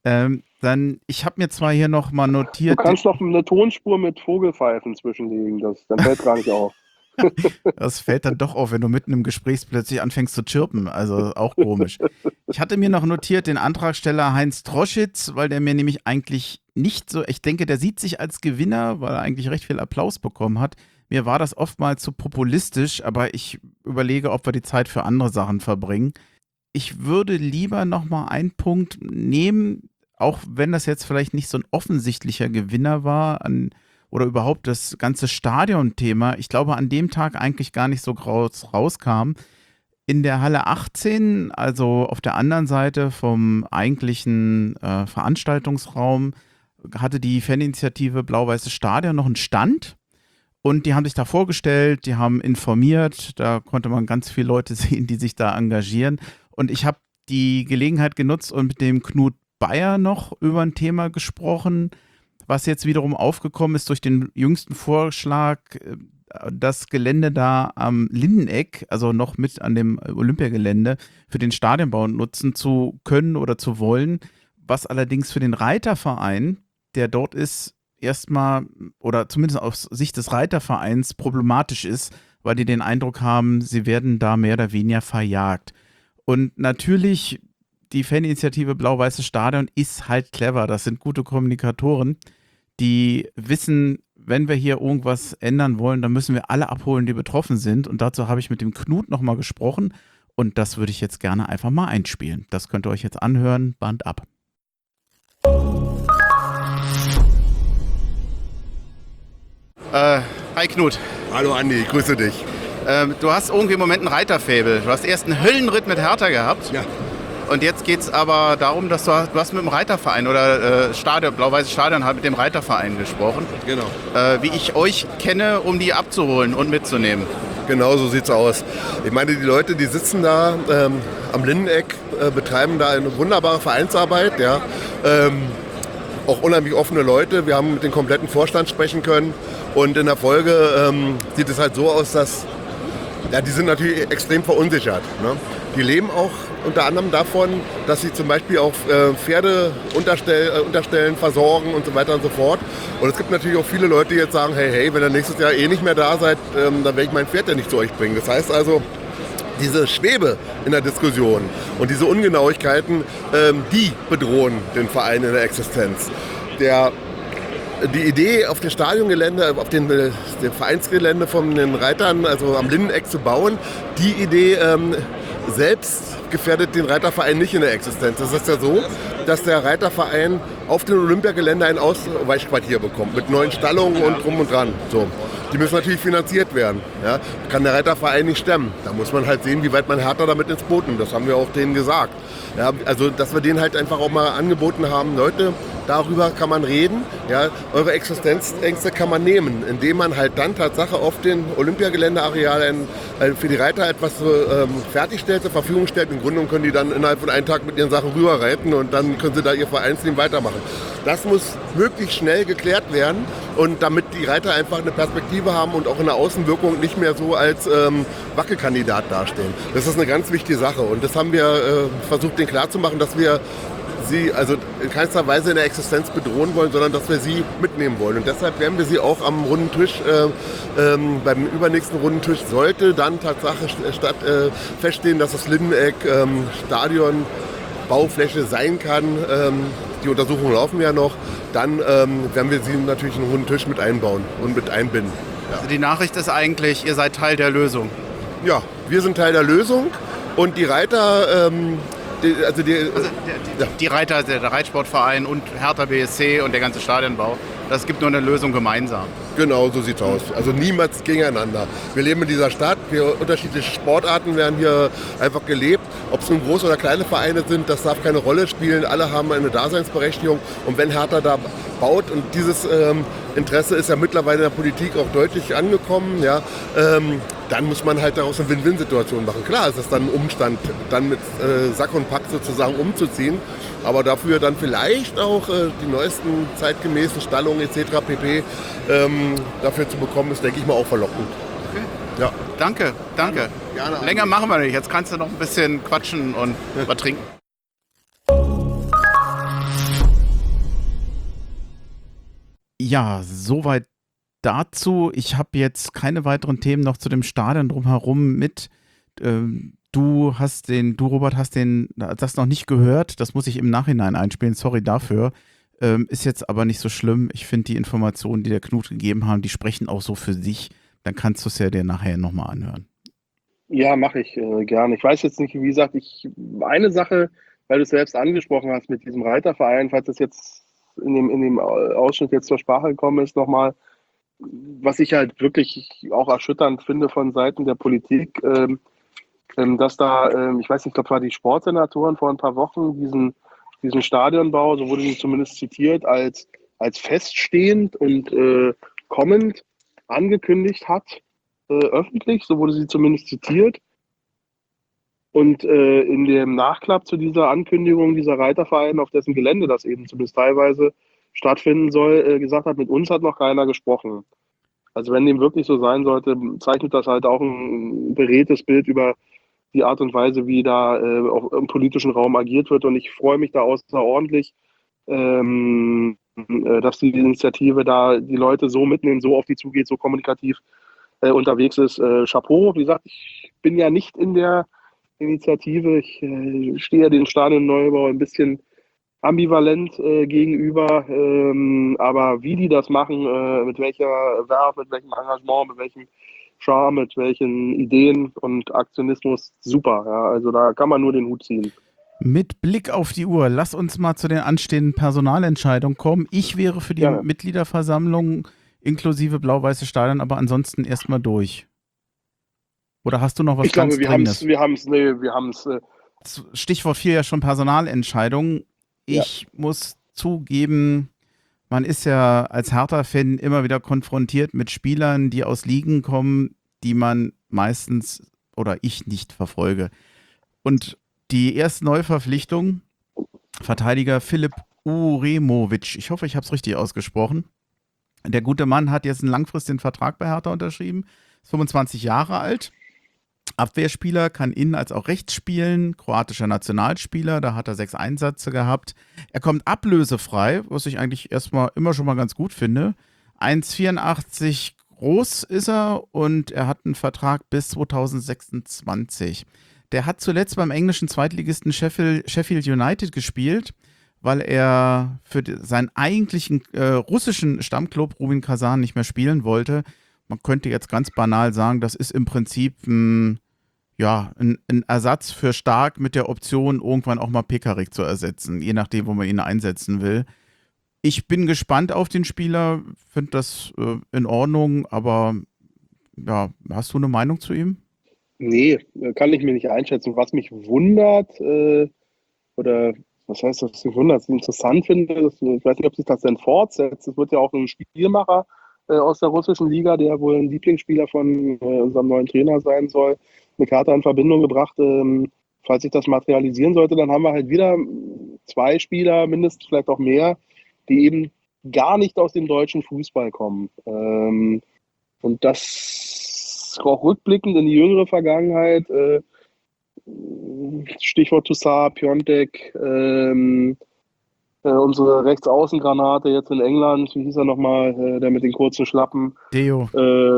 Ich habe mir zwar hier noch mal notiert. Du kannst noch eine Tonspur mit Vogelpfeifen zwischenlegen. Dann fällt gar nicht auf. Das fällt dann doch auf, wenn du mitten im Gespräch plötzlich anfängst zu chirpen. Also auch komisch. Ich hatte mir noch notiert den Antragsteller Heinz Troschitz, weil der mir nämlich eigentlich nicht so, ich denke, der sieht sich als Gewinner, weil er eigentlich recht viel Applaus bekommen hat. Mir war das oftmals zu populistisch, aber ich überlege, ob wir die Zeit für andere Sachen verbringen. Ich würde lieber noch mal einen Punkt nehmen, auch wenn das jetzt vielleicht nicht so ein offensichtlicher Gewinner war oder überhaupt das ganze Stadion-Thema, ich glaube, an dem Tag eigentlich gar nicht so groß rauskam. In der Halle 18, also auf der anderen Seite vom eigentlichen Veranstaltungsraum, hatte die Faninitiative Blau-Weißes Stadion noch einen Stand und die haben sich da vorgestellt, die haben informiert, da konnte man ganz viele Leute sehen, die sich da engagieren und ich habe die Gelegenheit genutzt und mit dem Knut Bayer noch über ein Thema gesprochen, was jetzt wiederum aufgekommen ist durch den jüngsten Vorschlag, das Gelände da am Lindeneck, also noch mit an dem Olympiagelände, für den Stadionbau nutzen zu können oder zu wollen, was allerdings für den Reiterverein, der dort ist, erstmal oder zumindest aus Sicht des Reitervereins problematisch ist, weil die den Eindruck haben, sie werden da mehr oder weniger verjagt. Und natürlich, die Faninitiative Blau-Weißes Stadion ist halt clever, das sind gute Kommunikatoren, die wissen, wenn wir hier irgendwas ändern wollen, dann müssen wir alle abholen, die betroffen sind. Und dazu habe ich mit dem Knut nochmal gesprochen. Und das würde ich jetzt gerne einfach mal einspielen. Das könnt ihr euch jetzt anhören. Band ab. Hi Knut. Hallo Andi, ich grüße dich. Du hast irgendwie im Moment ein Reiterfaible. Du hast erst einen Höllenritt mit Hertha gehabt. Ja. Und jetzt geht es aber darum, dass du hast mit dem Reiterverein oder Blau-Weißes Stadion hat mit dem Reiterverein gesprochen. Genau. Wie ich euch kenne, um die abzuholen und mitzunehmen. Genau so sieht's aus. Ich meine, die Leute, die sitzen da am Lindeneck, betreiben da eine wunderbare Vereinsarbeit. Ja. Auch unheimlich offene Leute. Wir haben mit dem kompletten Vorstand sprechen können. Und in der Folge sieht es halt so aus, dass die sind natürlich extrem verunsichert. Ne? Die leben auch unter anderem davon, dass sie zum Beispiel auch Pferde Unterstellen versorgen und so weiter und so fort. Und es gibt natürlich auch viele Leute, die jetzt sagen, hey, wenn ihr nächstes Jahr nicht mehr da seid, dann werde ich mein Pferd ja nicht zu euch bringen. Das heißt also, diese Schwebe in der Diskussion und diese Ungenauigkeiten, die bedrohen den Verein in der Existenz. Die Idee, auf dem Stadiongelände, auf dem Vereinsgelände von den Reitern, also am Lindeneck zu bauen, die Idee selbst gefährdet den Reiterverein nicht in der Existenz. Es ist ja so, dass der Reiterverein auf dem Olympiagelände ein Ausweichquartier bekommt, mit neuen Stallungen und drum und dran. So. Die müssen natürlich finanziert werden. Ja. Kann der Reiterverein nicht stemmen. Da muss man halt sehen, wie weit man Hertha damit ins Boot nimmt. Das haben wir auch denen gesagt. Ja, also, dass wir denen halt einfach auch mal angeboten haben, Leute, darüber kann man reden. Ja, eure Existenzängste kann man nehmen, indem man halt dann Tatsache auf den Olympiageländeareal für die Reiter etwas fertigstellt, zur Verfügung stellt. Im Grunde genommen können die dann innerhalb von einem Tag mit ihren Sachen rüberreiten und dann können sie da ihr Vereinsleben weitermachen. Das muss möglichst schnell geklärt werden und damit die Reiter einfach eine Perspektive haben und auch in der Außenwirkung nicht mehr so als Wackelkandidat dastehen. Das ist eine ganz wichtige Sache und das haben wir versucht, denen klarzumachen, dass wir sie also in keinster Weise in der Existenz bedrohen wollen, sondern dass wir sie mitnehmen wollen. Und deshalb werden wir sie auch am runden Tisch, beim übernächsten runden Tisch, sollte dann Tatsache feststehen, dass das Lindeneck Stadion Baufläche sein kann. Die Untersuchungen laufen ja noch. Dann werden wir sie natürlich in einen runden Tisch mit einbauen und mit einbinden. Ja. Also die Nachricht ist eigentlich, ihr seid Teil der Lösung. Ja, wir sind Teil der Lösung und die Reiter... Die Reiter, der Reitsportverein und Hertha BSC und der ganze Stadionbau, das gibt nur eine Lösung gemeinsam. Genau, so sieht's aus. Also niemals gegeneinander. Wir leben in dieser Stadt, unterschiedliche Sportarten werden hier einfach gelebt. Ob es nun große oder kleine Vereine sind, das darf keine Rolle spielen. Alle haben eine Daseinsberechtigung. Und wenn Hertha da baut, und dieses Interesse ist ja mittlerweile in der Politik auch deutlich angekommen, ja, dann muss man halt daraus eine Win-Win-Situation machen. Klar, es ist dann ein Umstand, dann mit Sack und Pack sozusagen umzuziehen. Aber dafür dann vielleicht auch die neuesten zeitgemäßen Stallungen etc. pp. Dafür zu bekommen, ist, denke ich mal, auch verlockend. Okay. Ja. Danke. Gerne. Länger machen wir nicht. Jetzt kannst du noch ein bisschen quatschen und was trinken. Ja, soweit dazu. Ich habe jetzt keine weiteren Themen noch zu dem Stadion drumherum mit. Du, Robert, hast das noch nicht gehört. Das muss ich im Nachhinein einspielen. Sorry dafür. Ist jetzt aber nicht so schlimm. Ich finde die Informationen, die der Knut gegeben haben, die sprechen auch so für sich. Dann kannst du es ja dir nachher nochmal anhören. Ja, mache ich gerne. Ich weiß jetzt nicht, wie gesagt, eine Sache, weil du es selbst angesprochen hast mit diesem Reiterverein, falls das jetzt in dem Ausschnitt jetzt zur Sprache gekommen ist, nochmal, was ich halt wirklich auch erschütternd finde von Seiten der Politik, dass da, ich weiß nicht, ich glaube, war die Sportsenatoren vor ein paar Wochen diesen Stadionbau, so wurde die zumindest zitiert, als feststehend und kommend angekündigt hat, öffentlich, so wurde sie zumindest zitiert. Und in dem Nachklapp zu dieser Ankündigung dieser Reiterverein, auf dessen Gelände das eben zumindest teilweise stattfinden soll, gesagt hat, mit uns hat noch keiner gesprochen. Also wenn dem wirklich so sein sollte, zeichnet das halt auch ein beredtes Bild über die Art und Weise, wie da auch im politischen Raum agiert wird. Und ich freue mich da außerordentlich, dass die Initiative da die Leute so mitnehmen, so auf die zugeht, so kommunikativ unterwegs ist. Chapeau. Wie gesagt, ich bin ja nicht in der Initiative. Ich stehe den Stadionneubau ein bisschen ambivalent gegenüber. Aber wie die das machen, mit welcher Werf, mit welchem Engagement, mit welchem Charme, mit welchen Ideen und Aktionismus, super. Ja, also da kann man nur den Hut ziehen. Mit Blick auf die Uhr, lass uns mal zu den anstehenden Personalentscheidungen kommen. Ich wäre für die Mitgliederversammlung inklusive blau-weiße Stadion, aber ansonsten erstmal durch. Oder hast du noch was ich glaube, wir haben es. Stichwort 4 ja schon Personalentscheidungen. Ich muss zugeben, man ist ja als Hertha-Fan immer wieder konfrontiert mit Spielern, die aus Ligen kommen, die man meistens oder ich nicht verfolge. Und die erste Neuverpflichtung, Verteidiger Filip Uremovic, ich hoffe, ich habe es richtig ausgesprochen. Der gute Mann hat jetzt einen langfristigen Vertrag bei Hertha unterschrieben, ist 25 Jahre alt, Abwehrspieler, kann innen als auch rechts spielen, kroatischer Nationalspieler, da hat er 6 Einsätze gehabt. Er kommt ablösefrei, was ich eigentlich erstmal immer schon mal ganz gut finde. 1,84 groß ist er und er hat einen Vertrag bis 2026. Der hat zuletzt beim englischen Zweitligisten Sheffield United gespielt, weil er für seinen eigentlichen russischen Stammclub Rubin Kazan nicht mehr spielen wollte. Man könnte jetzt ganz banal sagen, das ist im Prinzip ein Ersatz für Stark mit der Option, irgendwann auch mal Pekarik zu ersetzen, je nachdem, wo man ihn einsetzen will. Ich bin gespannt auf den Spieler, finde das in Ordnung, aber ja, hast du eine Meinung zu ihm? Nee, kann ich mir nicht einschätzen. Was mich wundert, oder was heißt das, mich wundert, was ich interessant finde, ich weiß nicht, ob sich das denn fortsetzt. Es wird ja auch ein Spielmacher aus der russischen Liga, der wohl ein Lieblingsspieler von unserem neuen Trainer sein soll, eine Karte in Verbindung gebracht. Falls sich das materialisieren sollte, dann haben wir halt wieder 2 Spieler, mindestens vielleicht auch mehr, die eben gar nicht aus dem deutschen Fußball kommen. Und das auch rückblickend in die jüngere Vergangenheit, Stichwort Toussaint, Piontek, unsere Rechtsaußengranate jetzt in England, wie hieß er nochmal, der mit den kurzen Schlappen? Deo.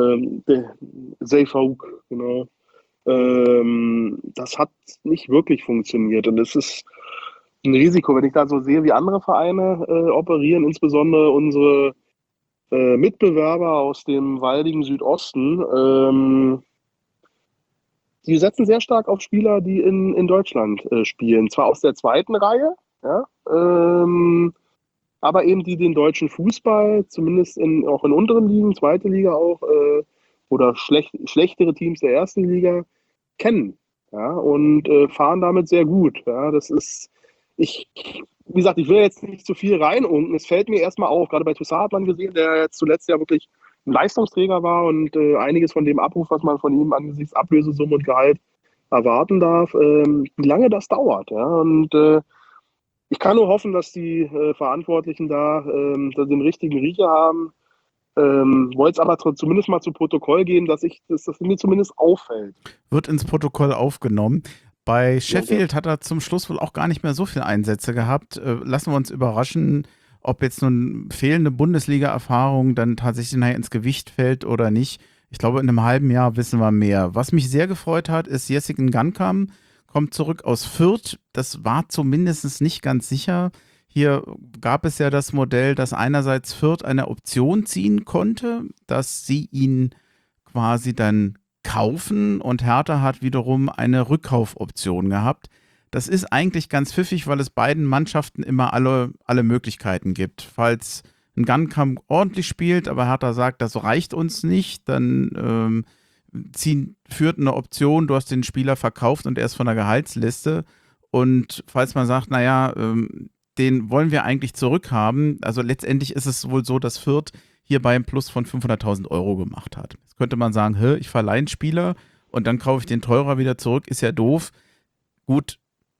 Seyfouk, genau. Das hat nicht wirklich funktioniert und es ist ein Risiko, wenn ich da so sehe, wie andere Vereine operieren, insbesondere unsere Mitbewerber aus dem waldigen Südosten. Die setzen sehr stark auf Spieler, die in Deutschland spielen. Zwar aus der zweiten Reihe, ja, aber eben die den deutschen Fußball, zumindest auch in unteren Ligen, zweite Liga auch, oder schlechtere Teams der ersten Liga, kennen. Ja, und fahren damit sehr gut. Ja, das ist, wie gesagt, ich will jetzt nicht zu viel reinunken. Es fällt mir erstmal auf, gerade bei Toussaint hat man gesehen, der jetzt zuletzt ja wirklich ein Leistungsträger war und einiges von dem Abruf, was man von ihm angesichts Ablösesumme und Gehalt erwarten darf, wie lange das dauert. Ja? Und ich kann nur hoffen, dass die Verantwortlichen da den richtigen Riecher haben. Wollte es aber zumindest mal zu Protokoll geben, dass das mir zumindest auffällt. Wird ins Protokoll aufgenommen. Bei Sheffield hat er zum Schluss wohl auch gar nicht mehr so viele Einsätze gehabt. Lassen wir uns überraschen, ob jetzt nun fehlende Bundesliga-Erfahrung dann tatsächlich nachher ins Gewicht fällt oder nicht. Ich glaube, in einem halben Jahr wissen wir mehr. Was mich sehr gefreut hat, ist Jessica Gankam, kommt zurück aus Fürth. Das war zumindest nicht ganz sicher. Hier gab es ja das Modell, dass einerseits Fürth eine Option ziehen konnte, dass sie ihn quasi dann kaufen und Hertha hat wiederum eine Rückkaufoption gehabt. Das ist eigentlich ganz pfiffig, weil es beiden Mannschaften immer alle Möglichkeiten gibt. Falls ein Gankam ordentlich spielt, aber Hertha sagt, das reicht uns nicht, dann führt eine Option, du hast den Spieler verkauft und er ist von der Gehaltsliste. Und falls man sagt, naja, den wollen wir eigentlich zurückhaben, also letztendlich ist es wohl so, dass Fürth hierbei einen Plus von 500.000 € gemacht hat. Jetzt könnte man sagen, ich verleihe einen Spieler und dann kaufe ich den teurer wieder zurück, ist ja doof. Gut,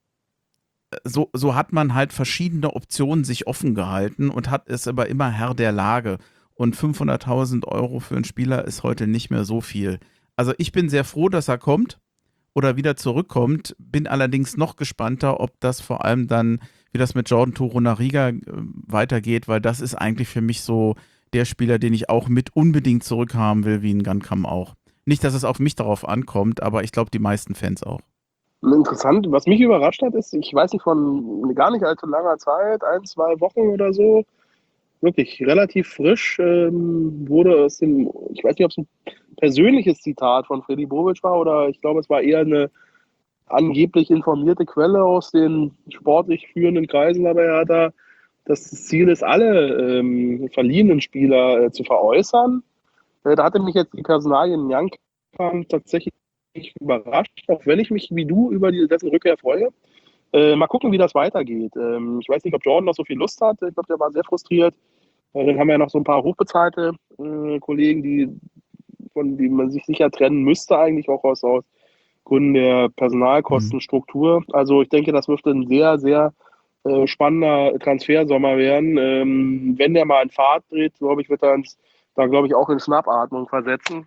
so hat man halt verschiedene Optionen sich offen gehalten und hat es aber immer Herr der Lage. Und 500.000 € für einen Spieler ist heute nicht mehr so viel. Also ich bin sehr froh, dass er kommt oder wieder zurückkommt, bin allerdings noch gespannter, ob das vor allem dann, wie das mit Jordan Torunariga weitergeht, weil das ist eigentlich für mich so der Spieler, den ich auch mit unbedingt zurückhaben will, wie ein Gankam auch. Nicht, dass es auf mich darauf ankommt, aber ich glaube, die meisten Fans auch. Interessant, was mich überrascht hat, ist, ich weiß nicht, von gar nicht allzu langer Zeit, 1, 2 Wochen oder so, wirklich relativ frisch, wurde aus dem, ich weiß nicht, ob es ein persönliches Zitat von Freddy Bobic war oder ich glaube, es war eher eine angeblich informierte Quelle aus den sportlich führenden Kreisen, aber er hat da, dass das Ziel ist, alle verliehenen Spieler zu veräußern. Da hatte mich jetzt die Personalien Jankam tatsächlich überrascht, auch wenn ich mich wie du über dessen Rückkehr freue. Mal gucken, wie das weitergeht. Ich weiß nicht, ob Jordan noch so viel Lust hat. Ich glaube, der war sehr frustriert. Dann haben wir ja noch so ein paar hochbezahlte Kollegen, von denen man sich sicher trennen müsste, eigentlich auch aus Gründen der Personalkostenstruktur. Also ich denke, das wird ein sehr, sehr spannender Transfersommer werden. Wenn der mal in Fahrt dreht, glaube ich, wird er uns da, glaube ich, auch in Schnappatmung versetzen.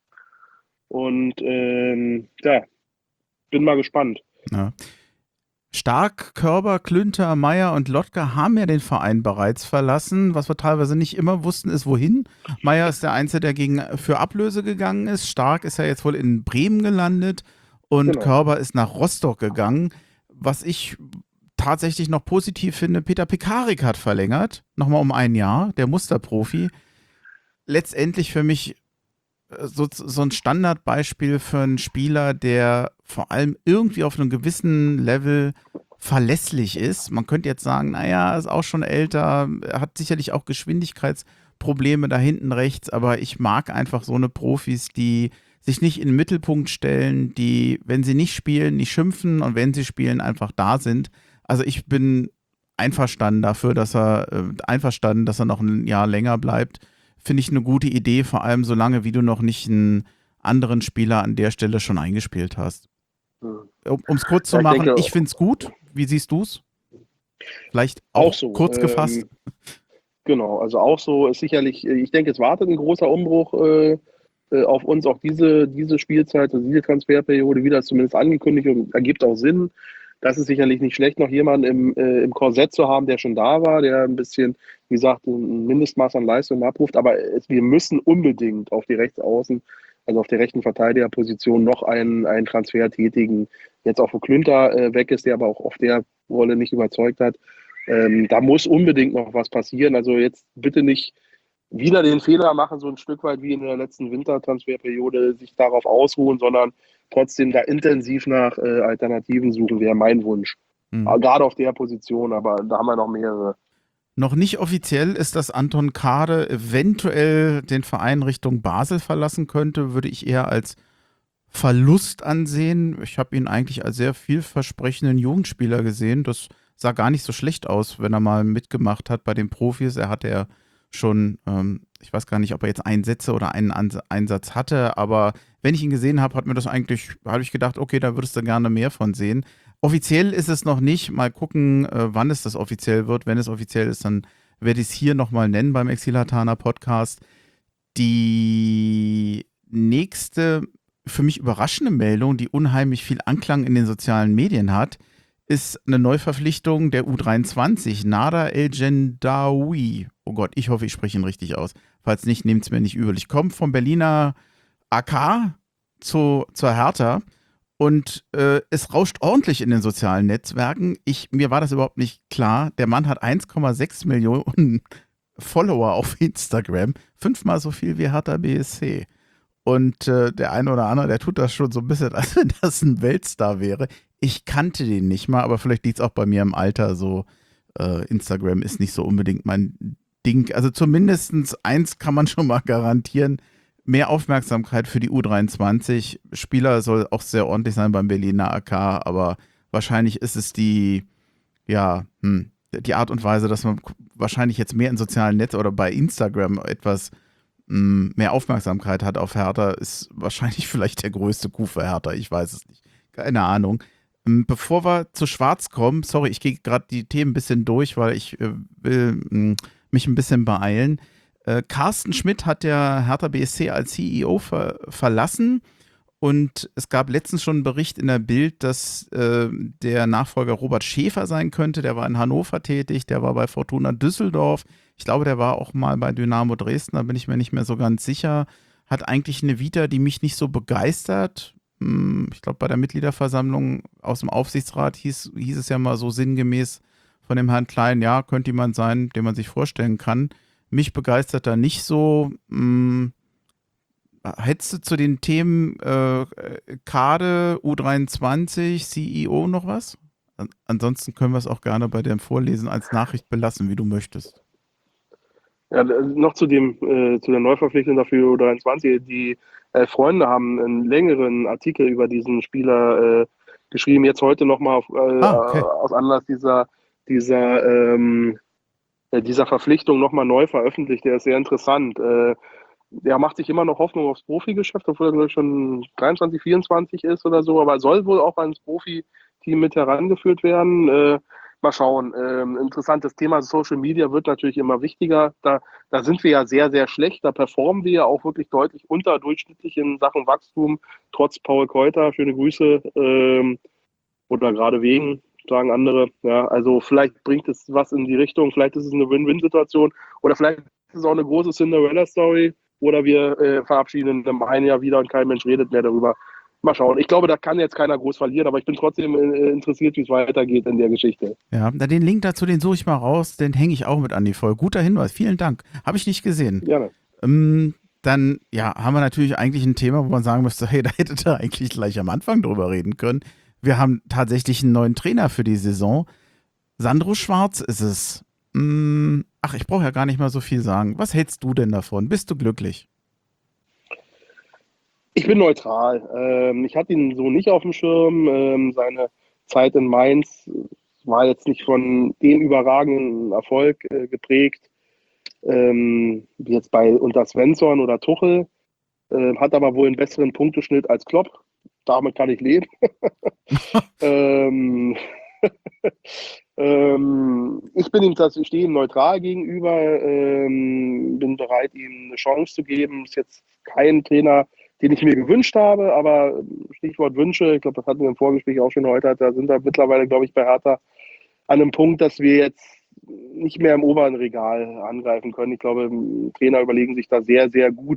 Ja, bin mal gespannt. Ja. Stark, Körber, Klünter, Meier und Lotka haben ja den Verein bereits verlassen. Was wir teilweise nicht immer wussten, ist wohin. Meier ist der Einzige, der für Ablöse gegangen ist. Stark ist ja jetzt wohl in Bremen gelandet und Genau. Körber ist nach Rostock gegangen. Was ich tatsächlich noch positiv finde, Peter Pekarik hat verlängert, nochmal um ein Jahr, der Musterprofi. Letztendlich für mich so ein Standardbeispiel für einen Spieler, der vor allem irgendwie auf einem gewissen Level verlässlich ist. Man könnte jetzt sagen, naja, ist auch schon älter, hat sicherlich auch Geschwindigkeitsprobleme da hinten rechts, aber ich mag einfach so eine Profis, die sich nicht in den Mittelpunkt stellen, die, wenn sie nicht spielen, nicht schimpfen und wenn sie spielen, einfach da sind. Also ich bin einverstanden dafür, dass er noch ein Jahr länger bleibt. Finde ich eine gute Idee, vor allem solange wie du noch nicht einen anderen Spieler an der Stelle schon eingespielt hast. Um es kurz zu machen, ich finde es gut. Wie siehst du es? Vielleicht auch so, kurz gefasst. Genau, also auch so ist sicherlich, ich denke, es wartet ein großer Umbruch auf uns, auch diese Spielzeit, also diese Transferperiode, wie das zumindest angekündigt und ergibt auch Sinn. Das ist sicherlich nicht schlecht, noch jemanden im Korsett zu haben, der schon da war, der ein bisschen, wie gesagt, ein Mindestmaß an Leistung abruft. Aber wir müssen unbedingt auf die Rechtsaußen, also auf der rechten Verteidigerposition, noch einen Transfer tätigen. Jetzt auch, wo Klünter weg ist, der aber auch auf der Rolle nicht überzeugt hat. Da muss unbedingt noch was passieren. Also jetzt bitte nicht wieder den Fehler machen, so ein Stück weit wie in der letzten Wintertransferperiode, sich darauf ausruhen, sondern trotzdem da intensiv nach Alternativen suchen, wäre mein Wunsch. Gerade auf der Position, aber da haben wir noch mehrere. Noch nicht offiziell ist, dass Anton Kade eventuell den Verein Richtung Basel verlassen könnte, würde ich eher als Verlust ansehen. Ich habe ihn eigentlich als sehr vielversprechenden Jugendspieler gesehen. Das sah gar nicht so schlecht aus, wenn er mal mitgemacht hat bei den Profis. Er hatte ja schon, ich weiß gar nicht, ob er jetzt Einsätze oder einen Einsatz hatte, aber wenn ich ihn gesehen habe, habe ich gedacht, okay, da würdest du gerne mehr von sehen. Offiziell ist es noch nicht. Mal gucken, wann es das offiziell wird. Wenn es offiziell ist, dann werde ich es hier nochmal nennen beim Exil-Hatana Podcast. Die nächste für mich überraschende Meldung, die unheimlich viel Anklang in den sozialen Medien hat, ist eine Neuverpflichtung der U23, Nada El Gendawi. Oh Gott, ich hoffe, ich spreche ihn richtig aus. Falls nicht, nehmt es mir nicht übel. Ich komme vom Berliner AK zur Hertha und es rauscht ordentlich in den sozialen Netzwerken. Mir war das überhaupt nicht klar. Der Mann hat 1,6 Millionen Follower auf Instagram. 5-mal so viel wie Hertha BSC. Und der eine oder andere, der tut das schon so ein bisschen, als wenn das ein Weltstar wäre. Ich kannte den nicht mal, aber vielleicht liegt es auch bei mir im Alter so. Instagram ist nicht so unbedingt mein Ding. Also zumindest eins kann man schon mal garantieren. Mehr Aufmerksamkeit für die U23. Spieler soll auch sehr ordentlich sein beim Berliner AK, aber wahrscheinlich ist es die Art und Weise, dass man wahrscheinlich jetzt mehr in sozialen Netzen oder bei Instagram etwas mehr Aufmerksamkeit hat auf Hertha, ist wahrscheinlich vielleicht der größte Coup für Hertha. Ich weiß es nicht. Keine Ahnung. Bevor wir zu Schwarz kommen, sorry, ich gehe gerade die Themen ein bisschen durch, weil ich will mich ein bisschen beeilen. Carsten Schmidt hat der Hertha BSC als CEO verlassen und es gab letztens schon einen Bericht in der Bild, dass der Nachfolger Robert Schäfer sein könnte. Der war in Hannover tätig, der war bei Fortuna Düsseldorf. Ich glaube, der war auch mal bei Dynamo Dresden, da bin ich mir nicht mehr so ganz sicher. Hat eigentlich eine Vita, die mich nicht so begeistert. Ich glaube, bei der Mitgliederversammlung aus dem Aufsichtsrat hieß es ja mal so sinngemäß von dem Herrn Klein, ja, könnte jemand sein, den man sich vorstellen kann. Mich begeistert er nicht so. Hättest du zu den Themen Kade, U23, CEO noch was? Ansonsten können wir es auch gerne bei dem Vorlesen als Nachricht belassen, wie du möchtest. Ja, noch zu der Neuverpflichtung dafür U23. Die Freunde haben einen längeren Artikel über diesen Spieler geschrieben, jetzt heute nochmal aus Anlass dieser Verpflichtung nochmal neu veröffentlicht. Der ist sehr interessant. Der macht sich immer noch Hoffnung aufs Profigeschäft, obwohl er, glaube ich, schon 23, 24 ist oder so, aber soll wohl auch ans Profiteam mit herangeführt werden. Mal schauen. Interessantes Thema. Social Media wird natürlich immer wichtiger. Da sind wir ja sehr, sehr schlecht. Da performen wir ja auch wirklich deutlich unterdurchschnittlich in Sachen Wachstum, trotz Paul Keuter, schöne Grüße, oder gerade wegen, sagen andere. Ja, also vielleicht bringt es was in die Richtung, vielleicht ist es eine Win-Win-Situation oder vielleicht ist es auch eine große Cinderella-Story oder wir verabschieden in einem einen Jahr wieder und kein Mensch redet mehr darüber. Mal schauen. Ich glaube, da kann jetzt keiner groß verlieren, aber ich bin trotzdem interessiert, wie es weitergeht in der Geschichte. Ja, den Link dazu, den suche ich mal raus, den hänge ich auch mit an die Folge. Guter Hinweis, vielen Dank. Habe ich nicht gesehen. Gerne. Dann ja, haben wir natürlich eigentlich ein Thema, wo man sagen müsste, hey, da hättet ihr eigentlich gleich am Anfang drüber reden können. Wir haben tatsächlich einen neuen Trainer für die Saison. Sandro Schwarz ist es. Ich brauche ja gar nicht mal so viel sagen. Was hältst du denn davon? Bist du glücklich? Ich bin neutral. Ich hatte ihn so nicht auf dem Schirm. Seine Zeit in Mainz war jetzt nicht von dem überragenden Erfolg geprägt, wie jetzt unter Svensson oder Tuchel. Hat aber wohl einen besseren Punkteschnitt als Klopp. Damit kann ich leben. Ich stehe ihm neutral gegenüber, bin bereit, ihm eine Chance zu geben. Ist jetzt kein Trainer, den ich mir gewünscht habe, aber Stichwort Wünsche, ich glaube, das hatten wir im Vorgespräch auch schon heute, da sind wir mittlerweile, glaube ich, bei Hertha an einem Punkt, dass wir jetzt nicht mehr im oberen Regal angreifen können. Ich glaube, Trainer überlegen sich da sehr, sehr gut,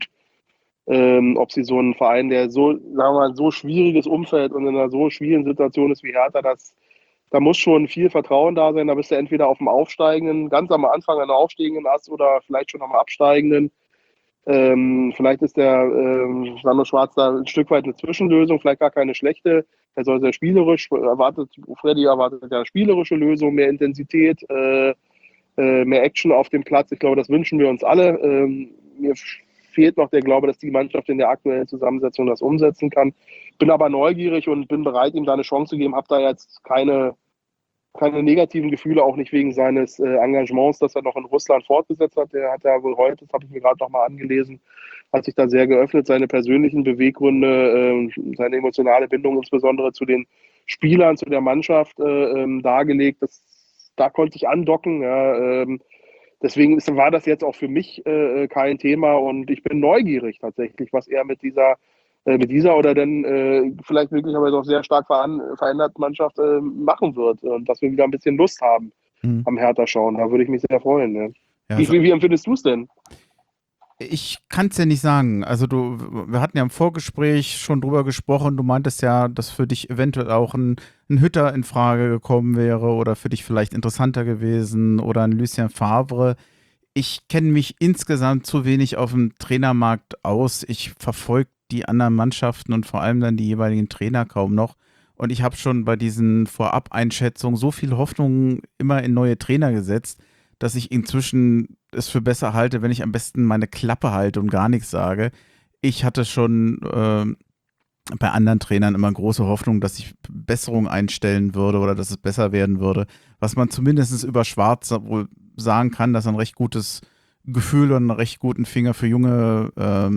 ob sie so einen Verein, der so, sagen wir mal, so schwieriges Umfeld und in einer so schwierigen Situation ist wie Hertha, da muss schon viel Vertrauen da sein. Da bist du entweder auf dem aufsteigenden, ganz am Anfang an der aufsteigenden Ast oder vielleicht schon am absteigenden. Vielleicht ist der Sandro Schwarz da ein Stück weit eine Zwischenlösung, vielleicht gar keine schlechte. Er soll sehr spielerisch, Freddy erwartet ja spielerische Lösung, mehr Intensität, mehr Action auf dem Platz. Ich glaube, das wünschen wir uns alle. Mir fehlt noch der Glaube, dass die Mannschaft in der aktuellen Zusammensetzung das umsetzen kann. Bin aber neugierig und bin bereit, ihm da eine Chance zu geben. Habe da jetzt keine negativen Gefühle, auch nicht wegen seines Engagements, das er noch in Russland fortgesetzt hat. Der hat ja wohl heute, das habe ich mir gerade nochmal angelesen, hat sich da sehr geöffnet, seine persönlichen Beweggründe, seine emotionale Bindung insbesondere zu den Spielern, zu der Mannschaft dargelegt. Da konnte ich andocken. Ja, deswegen war das jetzt auch für mich kein Thema und ich bin neugierig tatsächlich, was er mit dieser oder dann vielleicht möglicherweise auch sehr stark veränderten Mannschaft machen wird und dass wir wieder ein bisschen Lust haben am Hertha schauen. Da würde ich mich sehr freuen. Ne? Ja, wie empfindest du es denn? Ich kann es ja nicht sagen. Also wir hatten ja im Vorgespräch schon drüber gesprochen. Du meintest ja, dass für dich eventuell auch ein Hütter in Frage gekommen wäre oder für dich vielleicht interessanter gewesen oder ein Lucien Favre. Ich kenne mich insgesamt zu wenig auf dem Trainermarkt aus. Ich verfolge die anderen Mannschaften und vor allem dann die jeweiligen Trainer kaum noch. Und ich habe schon bei diesen Vorab-Einschätzungen so viel Hoffnung immer in neue Trainer gesetzt, dass ich inzwischen es für besser halte, wenn ich am besten meine Klappe halte und gar nichts sage. Ich hatte schon bei anderen Trainern immer große Hoffnung, dass ich Besserung einstellen würde oder dass es besser werden würde. Was man zumindest über Schwarz wohl sagen kann, dass er ein recht gutes Gefühl und einen recht guten Finger für junge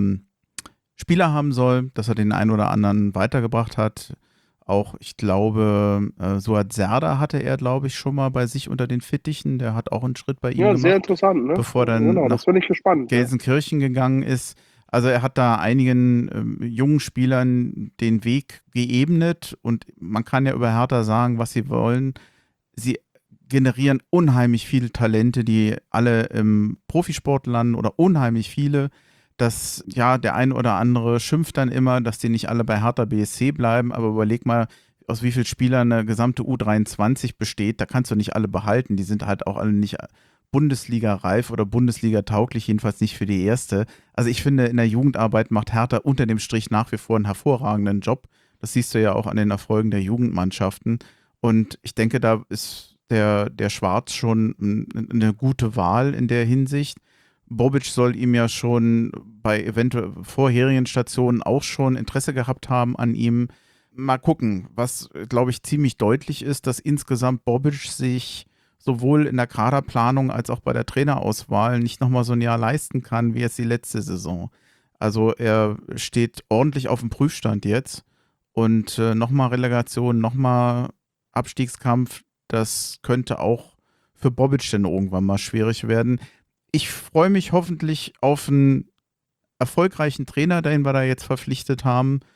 Spieler haben soll, dass er den einen oder anderen weitergebracht hat. Auch, ich glaube, Suat Serdar hatte er, glaube ich, schon mal bei sich unter den Fittichen. Der hat auch einen Schritt bei ihm gemacht. Ja, sehr interessant, ne? Bevor dann das finde ich spannend, Gelsenkirchen gegangen ist. Also er hat da einigen jungen Spielern den Weg geebnet und man kann ja über Hertha sagen, was sie wollen. Sie generieren unheimlich viele Talente, die alle im Profisport landen oder unheimlich viele. Dass, ja, der ein oder andere schimpft dann immer, dass die nicht alle bei Hertha BSC bleiben, aber überleg mal, aus wie vielen Spielern eine gesamte U23 besteht, da kannst du nicht alle behalten, die sind halt auch alle nicht Bundesliga-reif oder Bundesliga-tauglich, jedenfalls nicht für die erste. Also ich finde, in der Jugendarbeit macht Hertha unter dem Strich nach wie vor einen hervorragenden Job, das siehst du ja auch an den Erfolgen der Jugendmannschaften und ich denke, da ist der Schwarz schon eine gute Wahl in der Hinsicht. Bobic soll ihm ja schon bei eventuell vorherigen Stationen auch schon Interesse gehabt haben an ihm. Mal gucken, was, glaube ich, ziemlich deutlich ist, dass insgesamt Bobic sich sowohl in der Kaderplanung als auch bei der Trainerauswahl nicht nochmal so ein Jahr leisten kann, wie jetzt die letzte Saison. Also er steht ordentlich auf dem Prüfstand jetzt und nochmal Relegation, nochmal Abstiegskampf, das könnte auch für Bobic dann irgendwann mal schwierig werden. Ich freue mich hoffentlich auf einen erfolgreichen Trainer, den wir da jetzt verpflichtet haben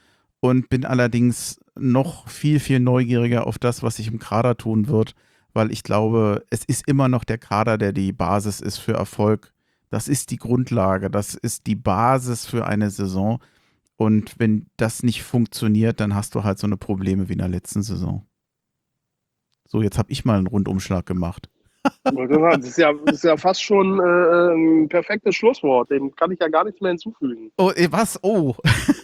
und bin allerdings noch viel, viel neugieriger auf das, was sich im Kader tun wird, weil ich glaube, es ist immer noch der Kader, der die Basis ist für Erfolg. Das ist die Grundlage, das ist die Basis für eine Saison. Und wenn das nicht funktioniert, dann hast du halt so eine Probleme wie in der letzten Saison. So, jetzt habe ich mal einen Rundumschlag gemacht. Das ist ja fast schon ein perfektes Schlusswort. Dem kann ich ja gar nichts mehr hinzufügen. Oh, was? Oh.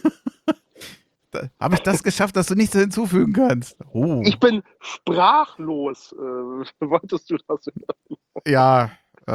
Habe ich das geschafft, dass du nichts hinzufügen kannst? Oh. Ich bin sprachlos. Wolltest du das hören? Ja,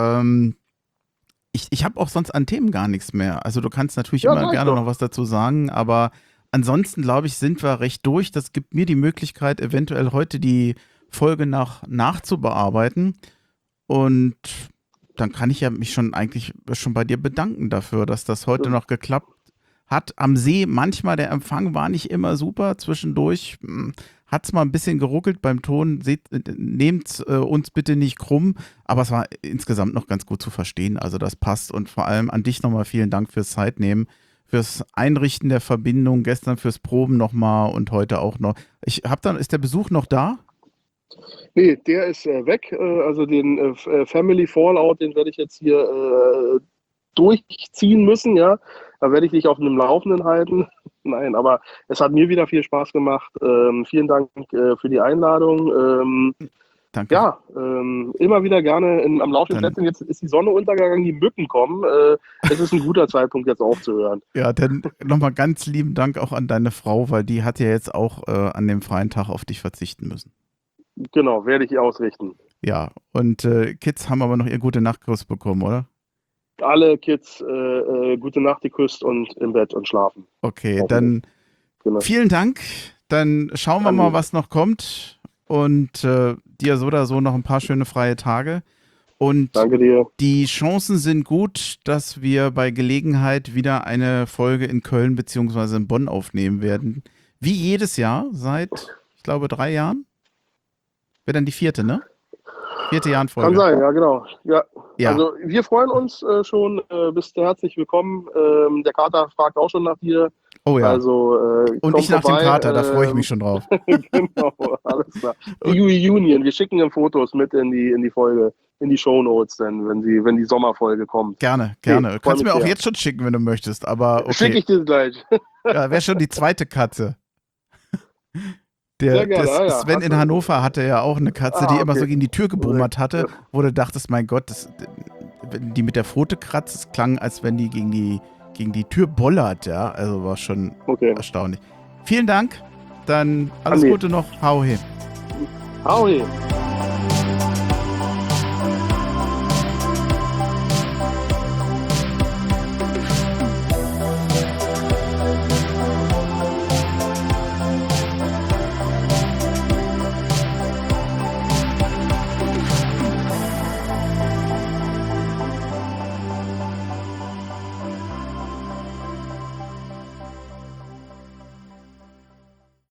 ich habe auch sonst an Themen gar nichts mehr. Also du kannst natürlich immer gerne noch was dazu sagen, aber ansonsten, glaube ich, sind wir recht durch. Das gibt mir die Möglichkeit, eventuell heute die Folge nachzubearbeiten. Und dann kann ich ja mich schon bei dir bedanken dafür, dass das heute noch geklappt hat. Am See manchmal, der Empfang war nicht immer super. Zwischendurch hat es mal ein bisschen geruckelt beim Ton. Nehmt uns bitte nicht krumm. Aber es war insgesamt noch ganz gut zu verstehen. Also das passt. Und vor allem an dich nochmal vielen Dank fürs Zeitnehmen, fürs Einrichten der Verbindung, gestern fürs Proben nochmal und heute auch noch. Ist der Besuch noch da? Nee, der ist weg. Also den Family Fallout, den werde ich jetzt hier durchziehen müssen, ja. Da werde ich dich auf einem Laufenden halten. Nein, aber es hat mir wieder viel Spaß gemacht. Vielen Dank für die Einladung. Danke. Ja, immer wieder gerne am laufenden Plätzchen. Jetzt ist die Sonne untergegangen, die Mücken kommen. Es ist ein guter Zeitpunkt, jetzt aufzuhören. Ja, dann nochmal ganz lieben Dank auch an deine Frau, weil die hat ja jetzt auch an dem freien Tag auf dich verzichten müssen. Genau, werde ich ausrichten. Ja, und Kids haben aber noch ihr Gute-Nacht-Kuss bekommen, oder? Alle Kids gute Nacht geküsst und im Bett und schlafen. Okay, dann vielen Dank. Dann schauen wir mal, was noch kommt. Und dir so oder so noch ein paar schöne freie Tage. Und danke dir. Die Chancen sind gut, dass wir bei Gelegenheit wieder eine Folge in Köln bzw. in Bonn aufnehmen werden. Wie jedes Jahr, seit, ich glaube, 3 Jahren. Wäre dann die 4., ne? 4. Jahr in Folge. Kann sein, ja, genau. Ja. Ja. Also wir freuen uns schon. Bist du herzlich willkommen. Der Kater fragt auch schon nach dir. Oh ja. Also, und ich nach dem Kater, da freue ich mich schon drauf. Genau, alles klar. Die Reunion, wir schicken dann Fotos mit in die Folge, in die Shownotes, dann, wenn die Sommerfolge kommt. Gerne. Du kannst mir auch jetzt schon schicken, wenn du möchtest, aber okay. Schicke ich dir gleich. Ja, wäre schon die zweite Katze. Sehr gerne, Sven in Hannover hatte ja auch eine Katze, die immer so gegen die Tür gebrummert hatte, wo du dachtest, mein Gott, wenn die mit der Pfote kratzt, es klang, als wenn die gegen die Tür bollert, ja, also war schon erstaunlich. Vielen Dank, dann alles Gute noch, hau he. Hau he.